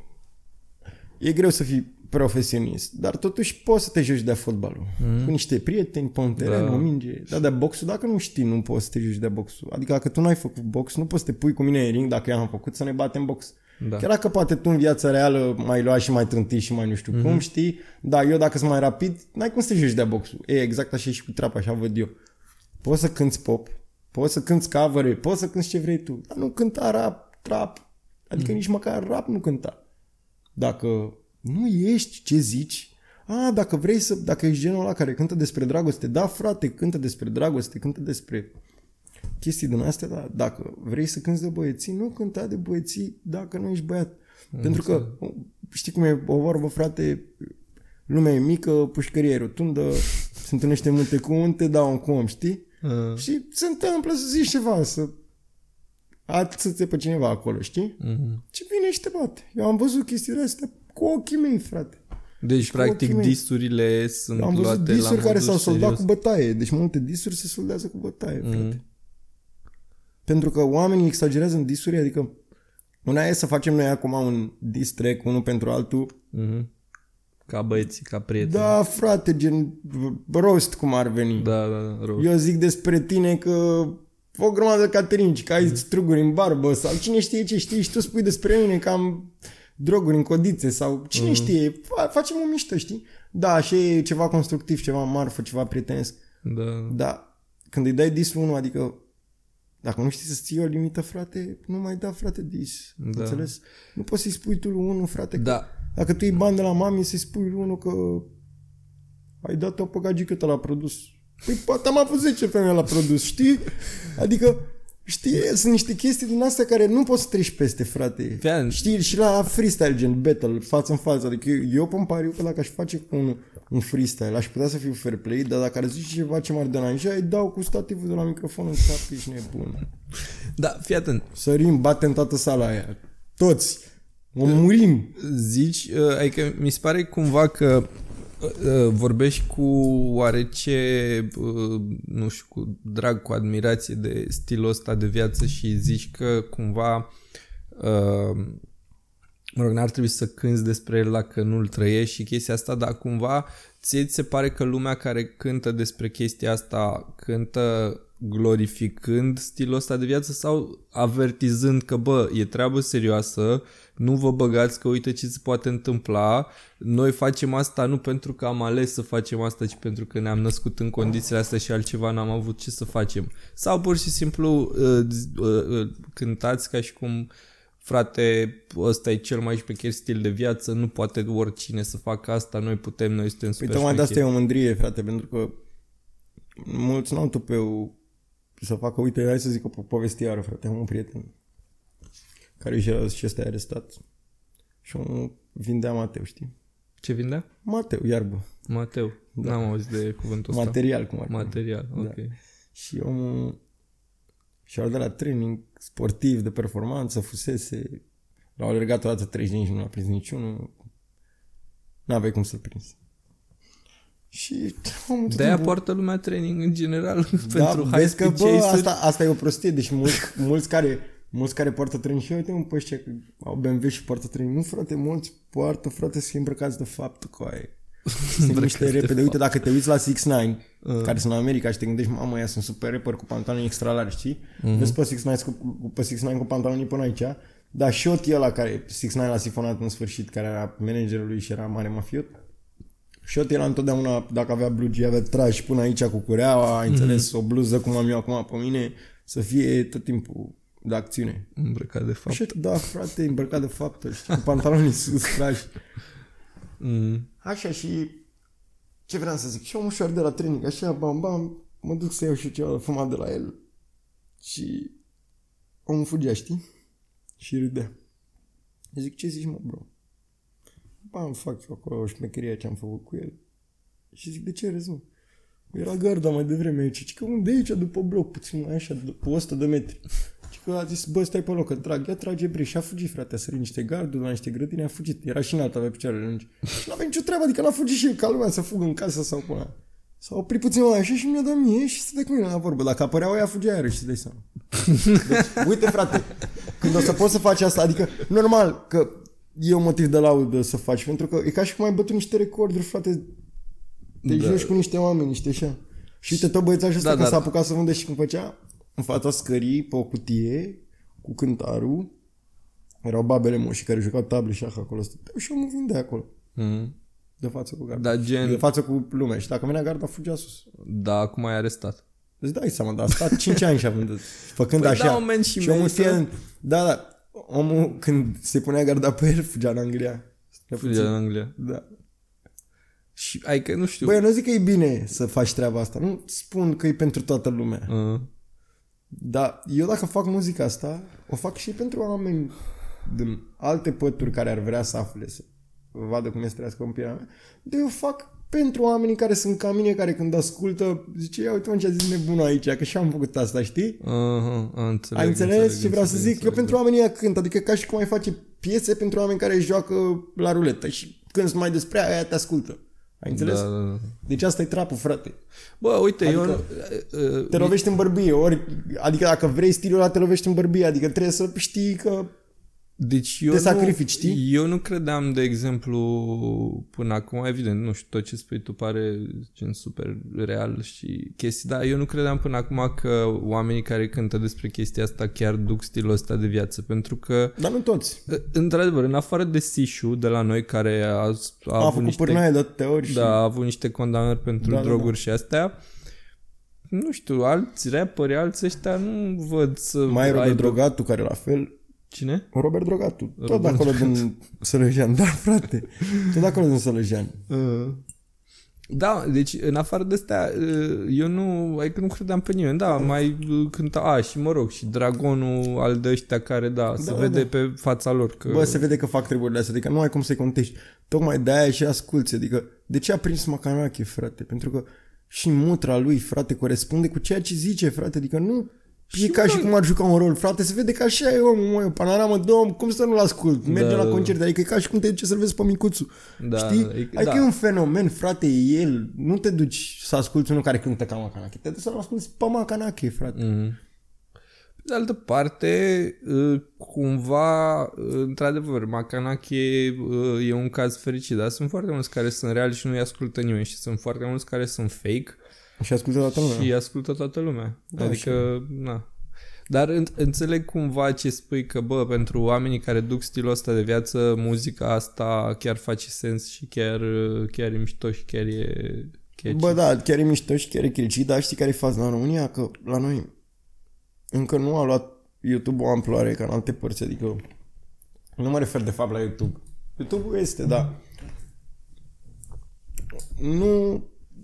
e greu să fii profesionist, dar totuși poți să te joci de fotbalul. Mm. Cu niște prieteni, pe un teren, Da. o minge. Dar de boxul, dacă nu știi, nu poți să te joci de boxul. Adică dacă tu n-ai făcut box, nu poți să te pui cu mine în ring dacă eu am făcut să ne batem box. Da. Chiar dacă poate tu în viața reală mai lua și mai trânti și mai nu știu mm-hmm. cum, știi? Dar eu dacă sunt mai rapid, n-ai cum să te joci de boxul. E exact așa și cu trap, așa văd eu. Poți să cânti pop, poți să cânti cover, poți să cânti ce vrei tu, dar nu cânta rap, trap. Adică mm. nici măcar rap nu cânta. Dacă nu ești, ce zici? A, dacă vrei să, dacă ești genul ăla care cântă despre dragoste, da, frate, cântă despre dragoste, cântă despre chestii din astea, dar dacă vrei să cânti de băieții, nu cânta de băieții dacă nu ești băiat. Mm, Pentru că, știi cum e o vorbă, frate, lumea e mică, pușcăria e rotundă, se întâlnește munte cu unte, dau un cum, știi? Uh. Și se întâmplă să zici ceva, să ațățe pe cineva acolo, știi? Mm-hmm. Ce vine și te bate. Eu am văzut chestiile astea cu ochii mei, frate. Deci, practic, disurile sunt am luate văzut disuri la care s-au soldat serios. cu bătaie. Deci multe disuri se soldează cu bătaie, Mm. frate. Pentru că oamenii exagerează în disuri, adică una e să facem noi acum un diss track unul pentru altul. Mm-hmm. Ca băieții, ca prieteni. Da, frate, gen roast cum ar veni. Da, da, rău. Eu zic despre tine că o grămadă de caterinci, că ai struguri în barbă sau cine știe ce știi și tu spui despre mine că am droguri în codițe sau cine mm-hmm. știe, facem o mișto, știi? Da, și e ceva constructiv, ceva marfă, ceva prietenesc. Da. Da, când îi dai dis unul, adică dacă nu știi să ții o limită, frate, nu mai da, frate, dis. Da. Înțeles? Nu poți să-i spui tu lui unul, frate, că Da. dacă tu iei bani de la mami, să-i spui lui unul că ai dat-o pe gagică la produs. Păi poate am avut zece femei la produs, știi? Adică, știi, sunt niște chestii din astea care nu poți să treci peste, frate. Fian. Știi, și la freestyle, gen battle, față în față. Adică eu, eu pun pariu că dacă aș face cu un, un freestyle, aș putea să fiu fair play, dar dacă ar zice ceva ce m-ar deranja, îi dau cu stativul de la microfon în cap, ești nebun. Da, fii atent. Sărim, batem toată sala aia. Toți. O murim. Zici, uh, adică mi se pare cumva că uh, vorbești cu oarece, uh, nu știu, cu drag, cu admirație de stilul ăsta de viață și zici că cumva uh, mă rog, n-ar trebui să cânți despre el dacă nu-l trăiești și chestia asta, dar cumva ție ți se pare că lumea care cântă despre chestia asta cântă glorificând stilul ăsta de viață sau avertizând că, bă, e treabă serioasă, nu vă băgați că uite ce se poate întâmpla, noi facem asta nu pentru că am ales să facem asta, ci pentru că ne-am născut în condițiile astea și altceva n-am avut ce să facem. Sau pur și simplu uh, uh, uh, cântați ca și cum, frate, ăsta e cel mai șmecher stil de viață, nu poate oricine să facă asta, noi putem, noi suntem super Păi tocmai de șmecheri. asta e o mândrie, frate, pentru că mulți n-au tupeu să facă, uite, hai să zic o povestiară, frate, am un prieten care și era și ăsta e arestat și omul vindea Mateu, știi? Ce vindea? Mateu, iarbă. Mateu. Da. N-am auzit de cuvântul ăsta. Material, cum ar fi. Material, ok. Da. Și omul și-au de la training sportiv de performanță, fusese, l-au alergat o dată treizeci de inci, nu l-a prins niciunul, n-aveai cum să-l prinzi. Și omul tot De-aia timpul- poartă lumea training în general Da, pentru high vezi că, speed bă, chaseri. asta, asta e o prostie. Deci mulți, mulți, care, mulți care poartă training și uite-mă pe ăștia că au B M W și poartă training. Nu, frate, mulți poartă, frate, să fie îmbrăcați de fapt cu aia. Se miște de repede. fapt. Uite, dacă te uiți la six nine, Uh. care sunt în America și te gândești, mamă, ea sunt super rapper cu pantaloni extra largi, știi? Mhm. Vezi pe six nine cu, pe six nine cu pantalonii până aici, dar Shotty ăla care six nine l-a sifonat în sfârșit, care era managerul lui și era mare mafiot, Shotty era întotdeauna, dacă avea blugi, avea tragi până aici cu cureaua, ai înțeles, o bluză cum am eu acum pe mine, să fie tot timpul de acțiune. Îmbrăcat de fapt. Și da, frate, îmbrăcat de fapt, știi, cu pantalonii sus, tragi. Mm. Așa și ce vreau să zic, și eu ușor de la training, așa, bam, bam, mă duc să iau și ceva fumat de la el și omul fugea, știi? Și râdea. Eu zic, ce zici, mă, bro? Ba, îmi fac eu acolo o șmecherie ce am făcut cu el. Și zic, de ce râzi, mă? Era garda mai devreme aici. Zic că unde e aici, după bloc, puțin mai așa, după o sută de metri. Și că a zis, bă, stai pe loc, că trag, ia trage bri. Și a fugit, frate, a sărit niște garduri, la niște grădini, a fugit. Era și înalt, avea picioarele lungi. Și n-avea nicio treabă, adică n-a fugit și el ca lumea să fugă în casă sau până. S-a oprit puțin mai așa și mi-a dat mie și se dă cu mine la vorbă. Dacă apărea oia, fugea iarăși, să dai seama. Deci, uite, frate, când o să poți să faci asta, adică, normal că e un motiv de laudă să faci, pentru că e ca și cum ai bătut niște recorduri, frate, te da. joci cu niște oameni, niște așa. Și uite, tot băiețașul ăsta, da, când da. s-a apucat să vândă și cum făcea, în fața scării, pe o cutie, cu cântarul, erau babele moși care jucau table și așa acolo, stăteau și omul vindea acolo. Mm. De față cu garda. Da, gen... De față cu lumea. Și dacă venea garda, fugea sus. Da, acum ai arestat. Îți dai seama, dar a stat cinci ani și a vândut. Făcând păi așa. Da, moment și, și omul fie... Da, da. Omul, când se punea garda pe el, fugea în Anglia. Fugea în Anglia. Da. Și ai că nu știu. Băi, eu nu zic că e bine să faci treaba asta. Nu spun că e pentru toată lumea. Uh-huh. Dar eu dacă fac muzica asta, o fac și pentru oameni din alte pături care ar vrea să afle, să vadă cum este trăiască în pielea mea. De eu fac pentru oamenii care sunt ca mine, care când ascultă, zice, ia uite mă ce a zis nebunul aici, că și-am făcut asta, știi? Uh-huh, înțeleg, ai înțeles înțeleg, ce vreau înțeleg, să zic? Înțeleg, eu pentru oamenii ăia cânt, adică ca și cum ai face piese pentru oameni care joacă la ruletă și când mai despre aia te ascultă. Ai înțeles? Da, da, da. Deci asta e trapul, frate. Bă, uite, adică eu... Te lovești în bărbie, ori, adică dacă vrei stilul ăla, te lovești în bărbie, adică trebuie să știi că deci eu te sacrifici, știi? Eu nu credeam, de exemplu, până acum, evident, nu știu, tot ce spui tu pare gen super real și chestii, dar eu nu credeam până acum că oamenii care cântă despre chestia asta chiar duc stilul ăsta de viață, pentru că... Dar nu toți. Într-adevăr, în afară de Sishu de la noi, care a, a, a avut niște... pârnaie de teori și... Da, a avut niște condamnări pentru da, droguri da, da. și astea. Nu știu, alți rapperi, alți ăștia nu văd să... Mai Robert Drogatu, care la fel... Cine? Robert Drogatu. Tot Robert de acolo din Sălăjean. Da, frate. Tot de acolo din Sălăjean. Uh. Da, deci în afară de astea eu nu, adică nu credeam pe nimeni. Da, mai cânta, a, și mă rog, și Dragonul al de ăștia care, da, da se da, vede da. pe fața lor că... Bă, se vede că fac treburile astea, adică nu ai cum să-i contești. Tocmai de-aia și asculți, adică de ce a prins Macanache, frate? Pentru că și mutra lui, frate, corespunde cu ceea ce zice, frate, adică nu... Și e ca și cum ar juca un rol, frate, se vede că așa e omul, mă, o panoramă de om, cum să nu-l ascult? Merge da, la concerte, adică e ca și cum te duci să-l vezi pe micuțul, da, știi? E, adică da. e un fenomen, frate, e el, nu te duci să asculti unul care cântă ca Macanache, te duci să-l asculti pe Macanache, frate. Mm. De altă parte, cumva, într-adevăr, Macanache e un caz fericit, dar sunt foarte mulți care sunt reali și nu-i ascultă nimeni și sunt foarte mulți care sunt fake. Și ascultă toată lumea. Și ascultă toată lumea. Da, adică, și... na. Dar în, înțeleg cumva ce spui că, bă, pentru oamenii care duc stilul ăsta de viață, muzica asta chiar face sens și chiar, chiar e mișto și chiar e catchy. Bă, da, chiar e mișto și chiar e catchy, dar știi care e faza în România? Că la noi încă nu a luat YouTube o amploare ca în alte părți, adică nu mă refer de fapt la YouTube. YouTube este, da. Nu...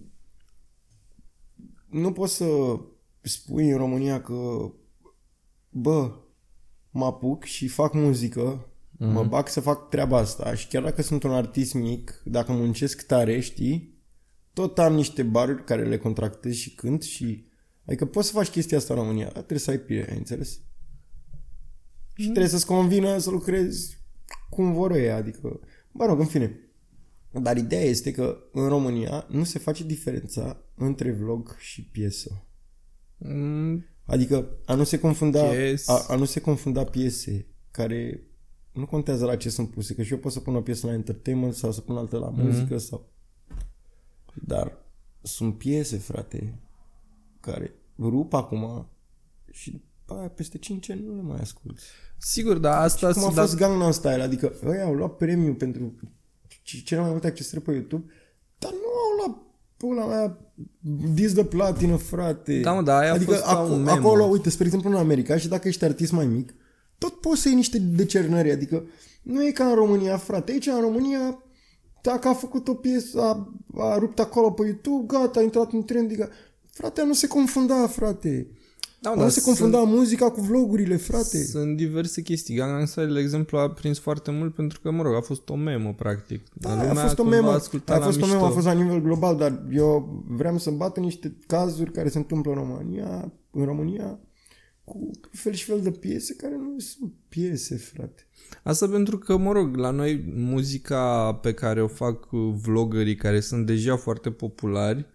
Nu poți să spui în România că bă, mă apuc și fac muzică, mm-hmm. mă bag să fac treaba asta și chiar dacă sunt un artist mic, dacă muncesc tare, știi, tot am niște baruri care le contractez și cânt și adică poți să faci chestia asta în România, dar trebuie să ai pire, ai înțeles? Și mm. trebuie să-ți convină să lucrezi cum vor ei, adică, mă rog, în fine. Dar ideea este că în România nu se face diferența între vlog și piesă. Mm. Adică a nu se confunda yes. a, a nu se confunda piese care nu contează la ce sunt puse, că și eu pot să pun o piesă la entertainment sau să pun altă la mm. muzică sau... Dar sunt piese, frate, care rup acum și aia, peste cinci ani nu le mai ascult. Sigur, dar asta... Și cum a da... fost Gangnam Style, adică ăia au luat premiu pentru cele mai multe accesări pe YouTube, dar nu au luat pula mea disc de platină, frate. Da, mă, da, aia adică a fost ac- acolo, uite, spre exemplu în America și dacă ești artist mai mic, tot poți să iei niște decernări, adică nu e ca în România, frate. Aici în România, dacă a făcut o piesă, a, a rupt acolo pe YouTube, gata, a intrat în trend, adică, frate, nu se confunda, frate. Da, nu se confunda sunt, muzica cu vlogurile, frate. Sunt diverse chestii. Gangnam Style, de exemplu, a prins foarte mult pentru că, mă rog, a fost o memă, practic. Da, a fost o memă, a fost o memă, a fost la nivel global, dar eu vreau să bat în niște cazuri care se întâmplă în România, în România, cu fel și fel de piese care nu sunt piese, frate. Asta pentru că, mă rog, la noi muzica pe care o fac vloggerii care sunt deja foarte populari,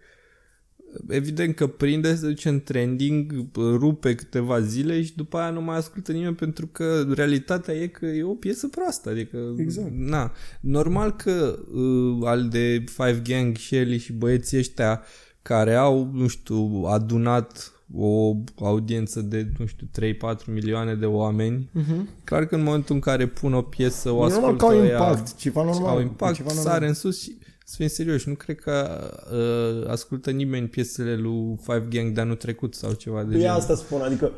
evident că prinde, se duce în trending, rupe câteva zile și după aia nu mai ascultă nimeni pentru că realitatea e că e o piesă proastă. Adică, exact. Na, normal că uh, al de Five Gang, Shelly și băieții ăștia care au, nu știu, adunat o audiență de, nu știu, trei patru milioane de oameni, uh-huh. clar că în momentul în care pun o piesă, o ascultă normal că au ea, impact, ceva normal. Au impact, ceva normal. sare în sus și să fim serioși, nu cred că uh, ascultă nimeni piesele lui Five Gang de anul trecut sau ceva de genul. genul. Asta spun, adică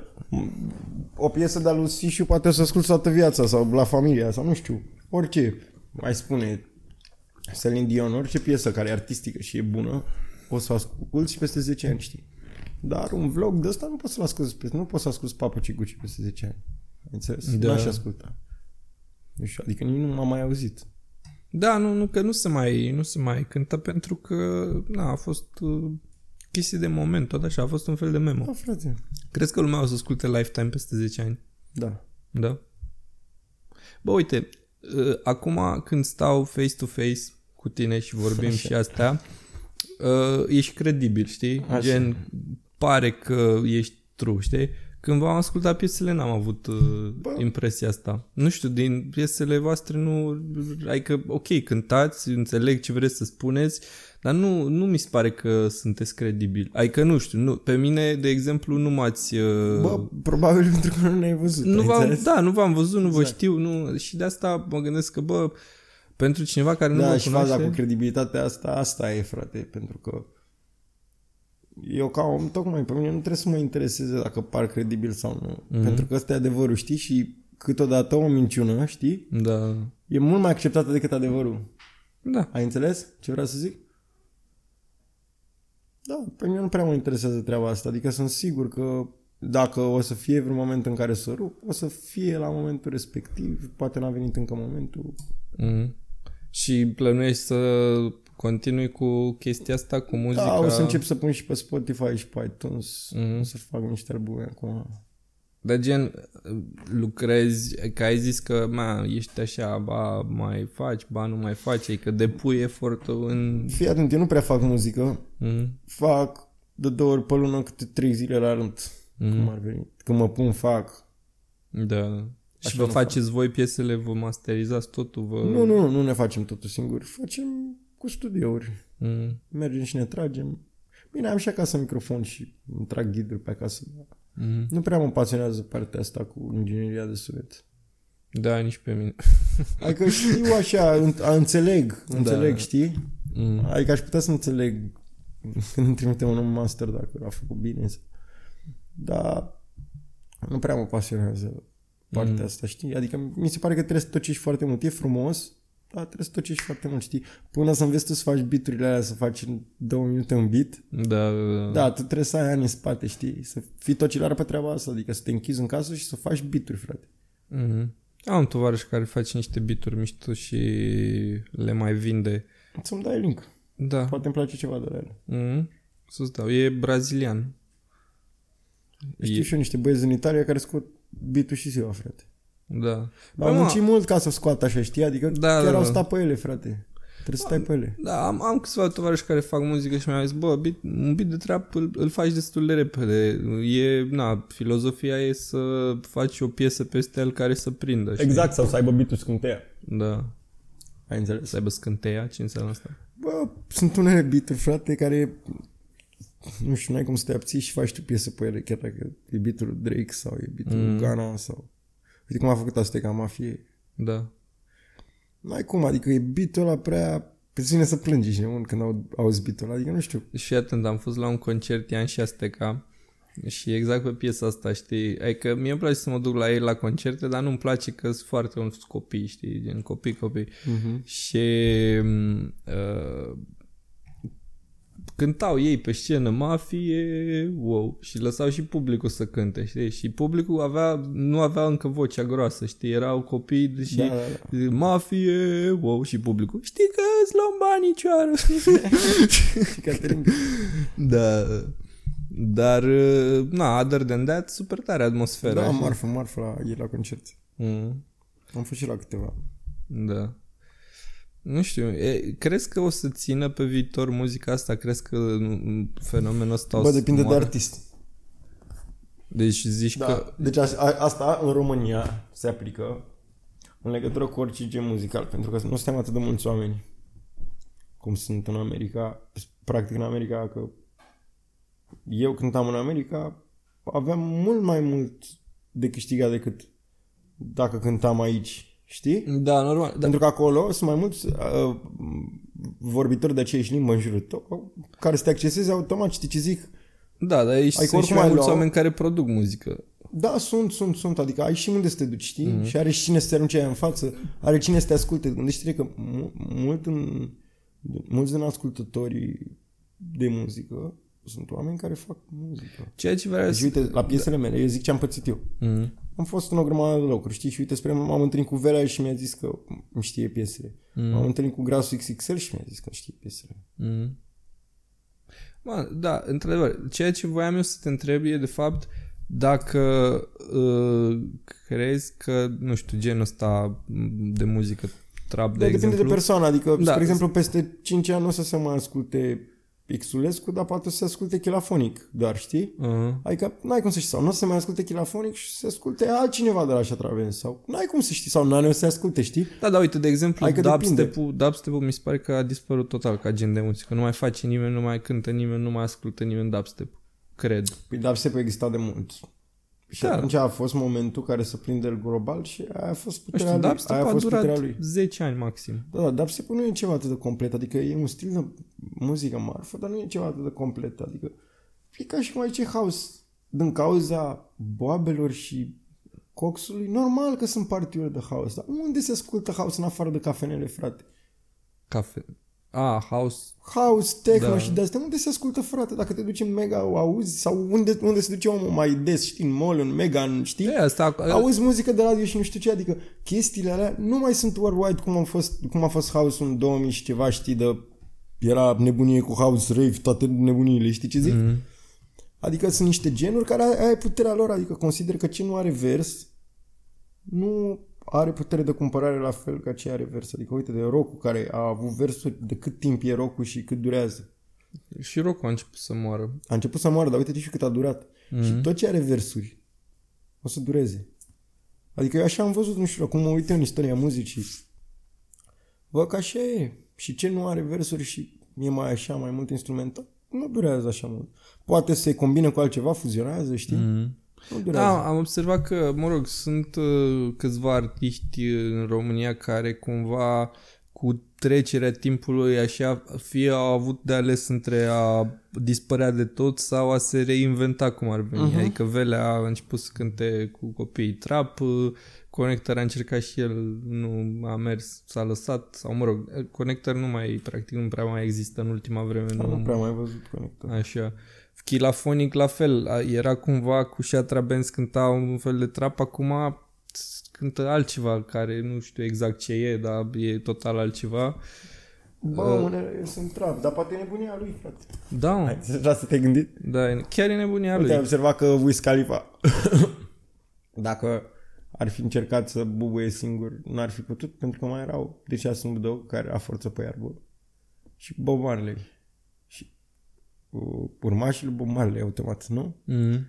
o piesă de-a lui Sishu poate să asculti toată viața sau La Familia sau nu știu, orice, mai spune Celine Dion, orice piesă care e artistică și e bună, o să o asculti și peste zece ani, știi. Dar un vlog de ăsta nu poți să-l asculti, nu poți să asculti Papo Ciguci peste zece ani. Înțeles? Da. N-aș asculta. Nu știu, adică nici nu m-am mai auzit. Da, nu, nu, că nu se mai, nu se mai cântă pentru că na, a fost uh, chestii de moment, tot așa, a fost un fel de memo. Da, frate. Crezi că lumea o să asculte Lifetime peste zece ani? Da. Da? Bă, uite, uh, acum când stau face-to-face cu tine și vorbim așa. Și astea, uh, ești credibil, știi? Așa. Gen, pare că ești true, știi? Când v-am ascultat piesele, n-am avut uh, impresia asta. Nu știu, din piesele voastre nu... Adică, ok, cântați, înțeleg ce vreți să spuneți, dar nu, nu mi se pare că sunteți credibili. Adică, nu știu, nu, pe mine, de exemplu, nu m-ați... Uh, Bă, probabil pentru că nu ne-ai văzut. Nu v-am, da, nu v-am văzut, nu exact. Vă știu, nu, și de asta mă gândesc că, bă, pentru cineva care nu da, mă și cunoaște... faza cu credibilitatea asta, asta e, frate, pentru că eu ca om, tocmai pe mine nu trebuie să mă intereseze dacă par credibil sau nu. Mm-hmm. Pentru că ăsta e adevărul, știi? Și câteodată o minciună, știi? Da. E mult mai acceptată decât adevărul. Da. Ai înțeles ce vreau să zic? Da, pe mine nu prea mă interesează treaba asta. Adică sunt sigur că dacă o să fie vreun moment în care să rup, o să fie la momentul respectiv. Poate n-a venit încă momentul. Mm-hmm. Și plănuiești să continui cu chestia asta, cu muzica? Da, o să încep să pun și pe Spotify și pe iTunes. Mm-hmm. O să fac niște albume acum. Dar gen, lucrezi, că ai zis că ma, ești așa, ba mai faci, ba nu mai faci, e că depui efortul în... Fii atent, eu nu prea fac muzică. Mm-hmm. Fac de două ori pe lună, câte trei zile la rând. Mm-hmm. Cum ar veni. Când mă pun, fac. Da. Și vă faceți fac. Voi piesele, vă masterizați totul? Vă... Nu, nu, nu ne facem totul singuri. Facem cu studiouri. Mm. Mergem și ne tragem. Bine, am și acasă microfon și îmi trag ghiduri pe acasă. Mm. Nu prea mă pasionează partea asta cu ingineria de sunet. Da, nici pe mine. Adică știu așa, înțeleg, înțeleg, da. Știi? Mm. Adică aș putea să înțeleg când îmi trimite un master dacă a făcut bine. Dar nu prea mă pasionează partea mm. asta, știi? Adică mi se pare că trebuie să tocești foarte mult. E frumos, dar trebuie să tocești foarte mult, știi? Până să înveți tu să faci beat-urile alea, să faci în două minute un beat. Da, da. Da, tu trebuie să ai ani în spate, știi? Să fii tocilar pe treaba asta, adică să te închizi în casă și să faci beat-uri, frate. Mm-hmm. Am un tovarăș care face niște beat-uri mișto și le mai vinde. Să-mi dai link. Da. Poate îmi place ceva de la ele. Mm-hmm. Să-ți dau. E brazilian. Știu e... și eu niște băieți în Italia care scot beat-ul și ziua, frate. Da. Dar am muncit mult ca să scoată așa, știi? Adică da, chiar da, au da. stat pe ele, frate. Trebuie să stai pe ele. Da, am, am câțiva tovarăși care fac muzică și mi-au zis, bă, beat, un beat de trap îl, îl faci destul de repede. E, na, filozofia e să faci o piesă peste el care să prindă. Exact, știi? sau să aibă beat-ul scânteia. Da. Ai înțeles? Să aibă scânteia? Ce înseamnă asta? Bă, sunt unele beat-uri, frate, care... Nu știu, n-ai cum să te abții și faci tu piesă pe ele, chiar dacă e beat-ul Drake sau e beat-ul mm. Ghana sau... Uite cum a făcut asta ca Mafie. Da. N-ai cum, adică e beat-ul ăla prea... Pe ține să plângi și nemun când au, auzi beat-ul ăla, adică nu știu. Și atent, am fost la un concert Ian și Asteca și exact pe piesa asta, știi? Adică mie îmi place să mă duc la ei la concerte, dar nu-mi place că sunt foarte mulți copii, știi? Gen copii, copii. Mm-hmm. Și... Uh, cântau ei pe scenă Mafie, wow, și lăsau și publicul să cânte, știi? Și publicul avea, nu avea încă vocea groasă, știi? Erau copii și Da, da, da. Mafie, wow, și publicul, știi că îți luăm banii, cioară. Și Caterin. Da. Dar, na, other than that, super tare atmosfera. Da, și- marfă, marfă la, e la concert. Mm, Am fost și la câteva. da. Nu știu, e, crezi că o să țină pe viitor muzica asta? Crezi că mm, fenomenul ăsta o Bă, să depinde de moară? artist. Deci zici Da. că... Deci a, a, asta în România se aplică în legătură cu orice gen muzical, pentru că nu suntem atât de mulți oameni cum sunt în America. Practic în America, că eu cântam în America, aveam mult mai mult de câștigat decât dacă cântam aici, știi? Da, normal. Da. Pentru că acolo sunt mai mulți uh, vorbitori de aceeași limbă în jurul tău, care să te acceseze automat, știi ce zic? Da, dar aici Adică sunt și oricum mai ai mulți lua- oameni care produc muzică. Da, sunt, sunt, sunt, adică ai și unde să te duci, știi? Mhm. Și are și cine să te arunce aia în față, are cine să te asculte. Gândește-te că mu- mult în, mulți din ascultătorii de muzică sunt oameni care fac muzică. Ceea ce vreau Deci să... uite, la piesele mele, eu zic ce am pățit eu. Mm. Am fost în o grămadă de locuri, știi? Și uite, spre m-am întâlnit cu Velea și mi-a zis că îmi știe piesele. Mm. M-am întâlnit cu Grasul X X L și mi-a zis că știe piesele. Mm. Bă, da, într-adevăr, ceea ce voiam eu să te întreb e de fapt dacă uh, crezi că, nu știu, genul ăsta de muzică trap, de Da, depinde exemplu... de persoană, adică, Da. spre exemplu, peste cinci ani nu o să se mai asculte Xulescu, dar poate să se asculte Chilafonic, doar, știi? Uh-huh. Adică n-ai cum să știi, sau nu o să se mai asculte Chilafonic și să se asculte altcineva de la Șatravens, sau n-ai cum să știi, sau n-ai o să se asculte, știi? Da, da, uite, de exemplu, Adică dubstep-ul, dubstep-ul mi se pare că a dispărut total ca gen de muzică. Nu mai face nimeni, nu mai cântă nimeni, nu mai ascultă nimeni dubstep. Cred. Păi dubstep exista de mult. Și Da. atunci a fost momentul care să prinde el global și aia a fost Nu puterea știu, lui. dubstep Aia a a fost puterea durat lui. zece ani maxim. Da, da, dubstep-ul nu e ceva atât de complet, adică e un stil de muzică marfă, dar nu e ceva atât de complet, adică e ca și cum aici house. Din cauza boabelor și coxului, normal că sunt partiuri de house, dar unde se ascultă house în afară de cafenele, frate? Cafe. Ah, house. House, techno Da. și de-astea, unde se ascultă, frate? Dacă te duci în Mega, o auzi? Sau unde, unde se duce omul mai des, știi, în mall, în Mega, în, știi? E, asta, Auzi muzică de radio și nu știu ce, adică chestiile alea nu mai sunt worldwide cum a fost, cum a fost house în două mii și ceva, știi, de era nebunie cu house, rave, toate nebuniile, știi ce zic? mm, Adică sunt niște genuri care aia e puterea lor, adică consider că ce nu are vers nu are putere de cumpărare la fel ca ce are vers. Adică uite de rock care a avut versuri de cât timp e rock și cât durează. și rock a început să moară. A început să moară, dar uite și cât a durat. Mm. Și tot ce are versuri o să dureze. Adică eu așa am văzut, nu știu, acum mă uit în istoria muzicii. Văd că așa e. Și ce nu are versuri și e mai așa, mai mult instrumental, nu durează așa mult. Poate se combine cu altceva, fuzionează, știi? Mm. Nu durează. Da, am observat că, mă rog, sunt uh, câțiva artiști în România care cumva cu trecerea timpului așa fie au avut de ales între a dispărea de tot sau a se reinventa cum ar veni. Mhm. Uh-huh. Adică Velea a început să cânte cu copiii trap, uh, Connector a încercat și el, nu a mers, s-a lăsat, sau mă rog, Connector nu mai, practic nu prea mai există în ultima vreme. Dar Nu, nu prea mai văzut conector. Așa. Chilafonic la fel, a- era cumva cu Shatra Benz cânta un fel de trap, acum cântă altceva care nu știu exact ce e, dar e total altceva. Bă, Uh, unele sunt trap, dar poate e nebunia lui, frate. Da, mă, Hai, deja să te-ai gândit? da, e- chiar e nebunia Uite, ai lui. observat că Wiz Khalifa, dacă ar fi încercat să bubuie singur, n-ar fi putut, pentru că mai erau deci Snoop Dogg, care a forță pe iarbă, și Bob Marley. Și uh, urmașii lui Bob Marley, automat, nu? Mm.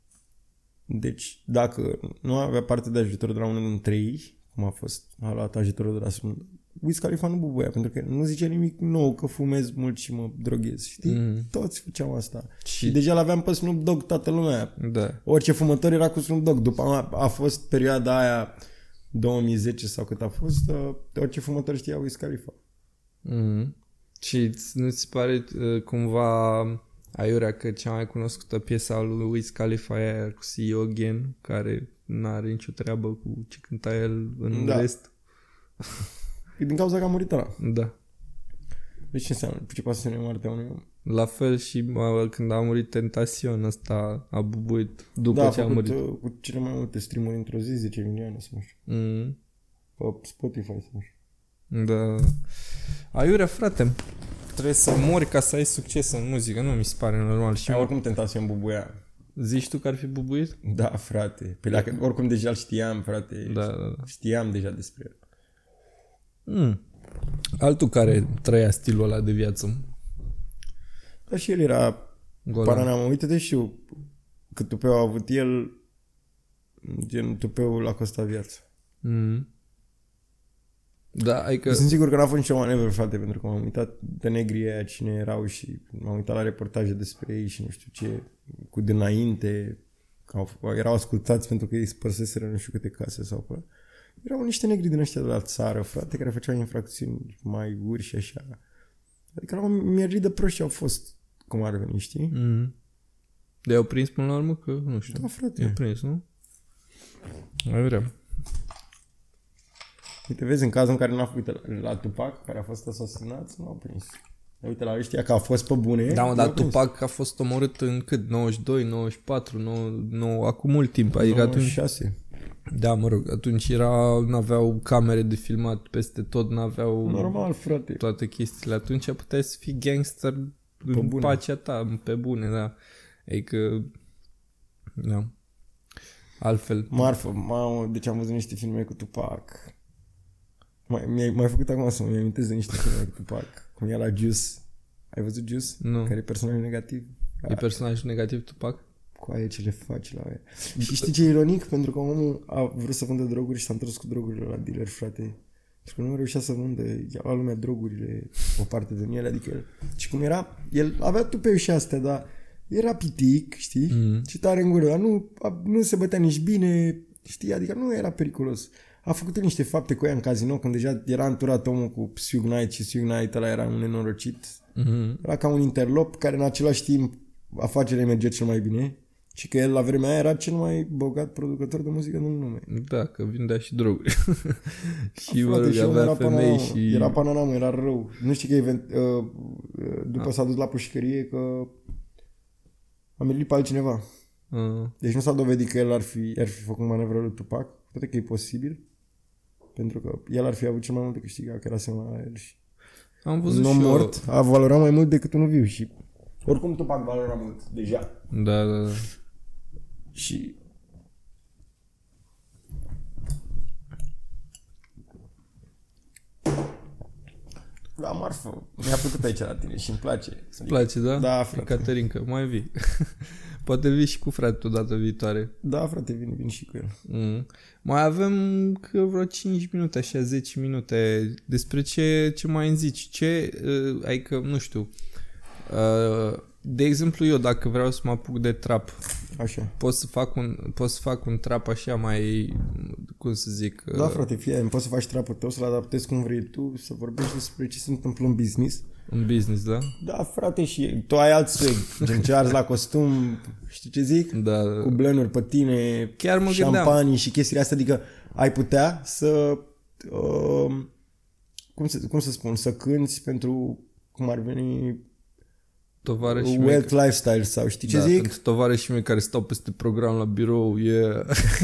Deci, dacă nu avea parte de ajutor de la unul dintre ei, cum a fost, a luat ajutorul de la Snoop Dogg, Wiz Khalifa nu bubuia, pentru că nu zicea nimic nou, că fumez mult și mă droghez, știi? Mm. Toți făceau asta. Și- Și deja l-aveam pe Snoop Dogg toată lumea. Da. Orice fumător era cu Snoop Dogg. După a, a fost perioada aia două mii zece sau cât a fost, uh, orice fumător știa Wiz Khalifa. Mm. Și nu ți se pare uh, cumva aiurea că cea mai cunoscută piesă a lui Wiz Khalifa e aia cu See You Again, care n-are nicio treabă cu ce cânta el în Da. rest? E din cauza că a murit ăla. Da. Deci ce înseamnă? Ce poate să ne moartea unui om? La fel și mă, când a murit Tentacion ăsta a bubuit după da, ce a murit. Da, uh, cu cele mai multe streamuri într-o zi, zece milioane sau nu știu. Mm. Pe Spotify sau nu știu. Da. Aiurea, frate, trebuie să mori ca să ai succes în muzică, nu mi se pare normal. Și Ai, oricum Tentacion bubuia. Zici tu că ar fi bubuit? Da, frate. Pe dacă, oricum deja îl știam, frate. Da, da, da. Știam deja despre el. Mm. Altul care trăia stilul ăla de viață. Dar și el era Paranama. Uite-te și eu cât tupeu a avut el, gen tupeul l-a costat viața. Mm. Da, ai că... Sunt sigur că n-a fost nicio manevră, frate, pentru că m-am uitat de negrii aia cine erau și m-am uitat la reportaje despre ei și nu știu ce, cu dinainte, că au, erau ascultați pentru că ei spărseseră nu știu câte case sau acolo. Erau niște negri din ăștia de la țară, frate, care făceau infracțiuni mai uri și așa. Adică la mi-a de proști au fost, cum ar veni, știi? Mm. De-au prins până la urmă? Că nu știu. Da, frate. I-au prins, nu? Mai vreau. Uite, vezi, în cazul în care n-a uite, la, la Tupac, care a fost asasinat, nu au prins. Uite, la ăștia că a fost pe bune. Da, mă, dar Tupac a fost omorât în cât? nouăzeci și doi, nouăzeci și patru, nouăzeci, nouă, acum mult timp. Adică nouăzeci și șase. Atunci, da, mă rog, atunci era, n-aveau camere de filmat peste tot, n-aveau... Normal, frate. Toate chestiile. Atunci puteai să fii gangster pe în bune. Pacea ta, pe bune, da. Adică, da. Altfel. Marfă, mamă, deci am văzut niște filme cu Tupac. Mai, mi-ai, m-ai făcut acum să mă amintesc de niște filme cu Tupac. Cum e la Juice. Ai văzut Juice? Nu. Care e personajul negativ? E personajul negativ Tupac? Cu aia ce le faci la aia. Și știi ce e ironic? Pentru că omul a vrut să vândă droguri și s-a întors cu drogurile la dealer, frate. Și că nu reușea să vândă, i-a luat lumea drogurile, o parte din ele, adică el. Și cum era, el avea tupeu și astea, dar era pitic, știi? Mm. Și tare în gură, dar nu, nu se bătea nici bine, știi? Adică nu era periculos. A făcut niște fapte cu ea în casino când deja era înturat omul cu Suge Knight și Suge Knight ăla era un nenorocit. Mm-hmm. Era ca un interlop care în același timp afacerea mergea cel mai bine și că el la vremea aia era cel mai bogat producător de muzică din lume. Da, că vindea și droguri. și mă rog, avea femei Panama, și... Era Panama, era rău. Nu știi că event, uh, după ah. s-a dus la pușcărie că a mergit pe altcineva. Ah. Deci nu s-a dovedit că el ar fi, ar fi făcut manevră lui Tupac. Poate că e posibil. Pentru că el ar fi avut cel mai mult de câștigat, că era semnat la el și... Am văzut un om și mort eu... a valorat mai mult decât unul viu și... Oricum Tupac valora mult, deja. Da, da, da. Și... Da, marfă. Mi-a plăcut aici la tine și îmi place. Îmi place, da? Da, frate. Caterinca, mai vii. Poate vii și cu frate dată viitoare. Da, frate, vin, vin și cu el. Mm. Mai avem că vreo cinci minute, așa zece minute. Despre ce, ce mai îmi zici? Ce, uh, adică, nu știu... Uh, de exemplu, eu dacă vreau să mă apuc de trap, așa. Pot să fac un, pot să fac un trap așa mai, cum să zic... Da, uh, frate, fie, poți să faci trapul tău, să-l adaptezi cum vrei tu, să vorbești despre ce se întâmplă în business. În business, da? Da, frate, și tu ai alt swag, gen ce arzi la costum, știi ce zic? Da, da. Cu blănuri pe tine, chiar mă șampanii și chestiile astea, adică ai putea să, uh, cum, să, cum să spun, să cânti pentru, cum ar veni... Tovarășii wealth mei, lifestyle sau știi ce da, zic? Pentru tovarășii mei care stau peste program la birou, yeah.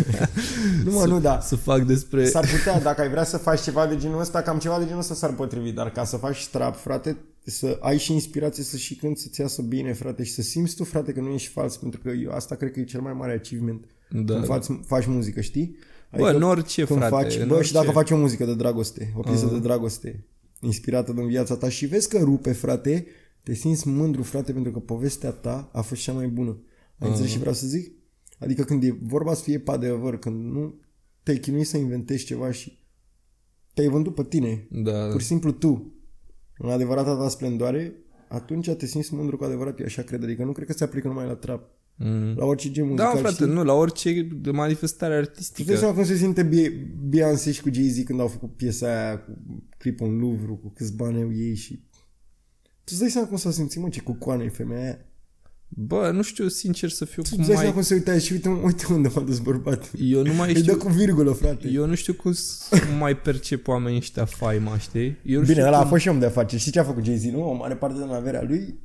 Nu mă, să, nu, da. Să fac despre... S-ar putea, dacă ai vrea să faci ceva de genul ăsta, cam ceva de genul ăsta s-ar potrivi, dar ca să faci trap, frate, să ai și inspirație să și cânti, să-ți iasă bine, frate, și să simți tu, frate, că nu ești fals, pentru că eu asta cred că e cel mai mare achievement da. Când faci, faci muzică, știi? Adică bă, în orice, frate. Faci, în bă, orice. Și dacă faci o muzică de dragoste, o piesă uh-huh. de dragoste, inspirată din viața ta și vezi că rupe, frate, te simți mândru, frate, pentru că povestea ta a fost cea mai bună. Ai uh-huh. înțeles ce vreau să zic? Adică când e vorba să fie pe adevăr, când nu te-ai chinuit să inventezi ceva și te-ai vândut pe tine, da, pur și simplu tu, în adevărata ta splendoare, atunci te simți mândru cu adevărat, eu așa cred. Adică nu cred că se aplică numai la trap. Mm. La orice gen muzical. Da, frate, știi? Nu, la orice manifestare artistică. Tu dai seama cum se simte Beyoncé și cu Jay-Z când au făcut piesa aia cu clipul în Louvre, cu câți bani au ei și... Tu îți dai seama cum s-a simțit, mă, ce cucoană e femeia aia? Bă, nu știu, sincer să fiu tu cum mai... Tu îți dai mai... seama cum se uita și uite, uite unde m-a dus bărbatul. Eu nu mai știu... Îi dă cu virgulă, frate. Eu nu știu cum mai percep oamenii ăștia faima, știi? Eu Bine, ăla cum... a fost și om de afaceri. Știi ce a făcut Jay-Z, nu? O mare parte din averea lui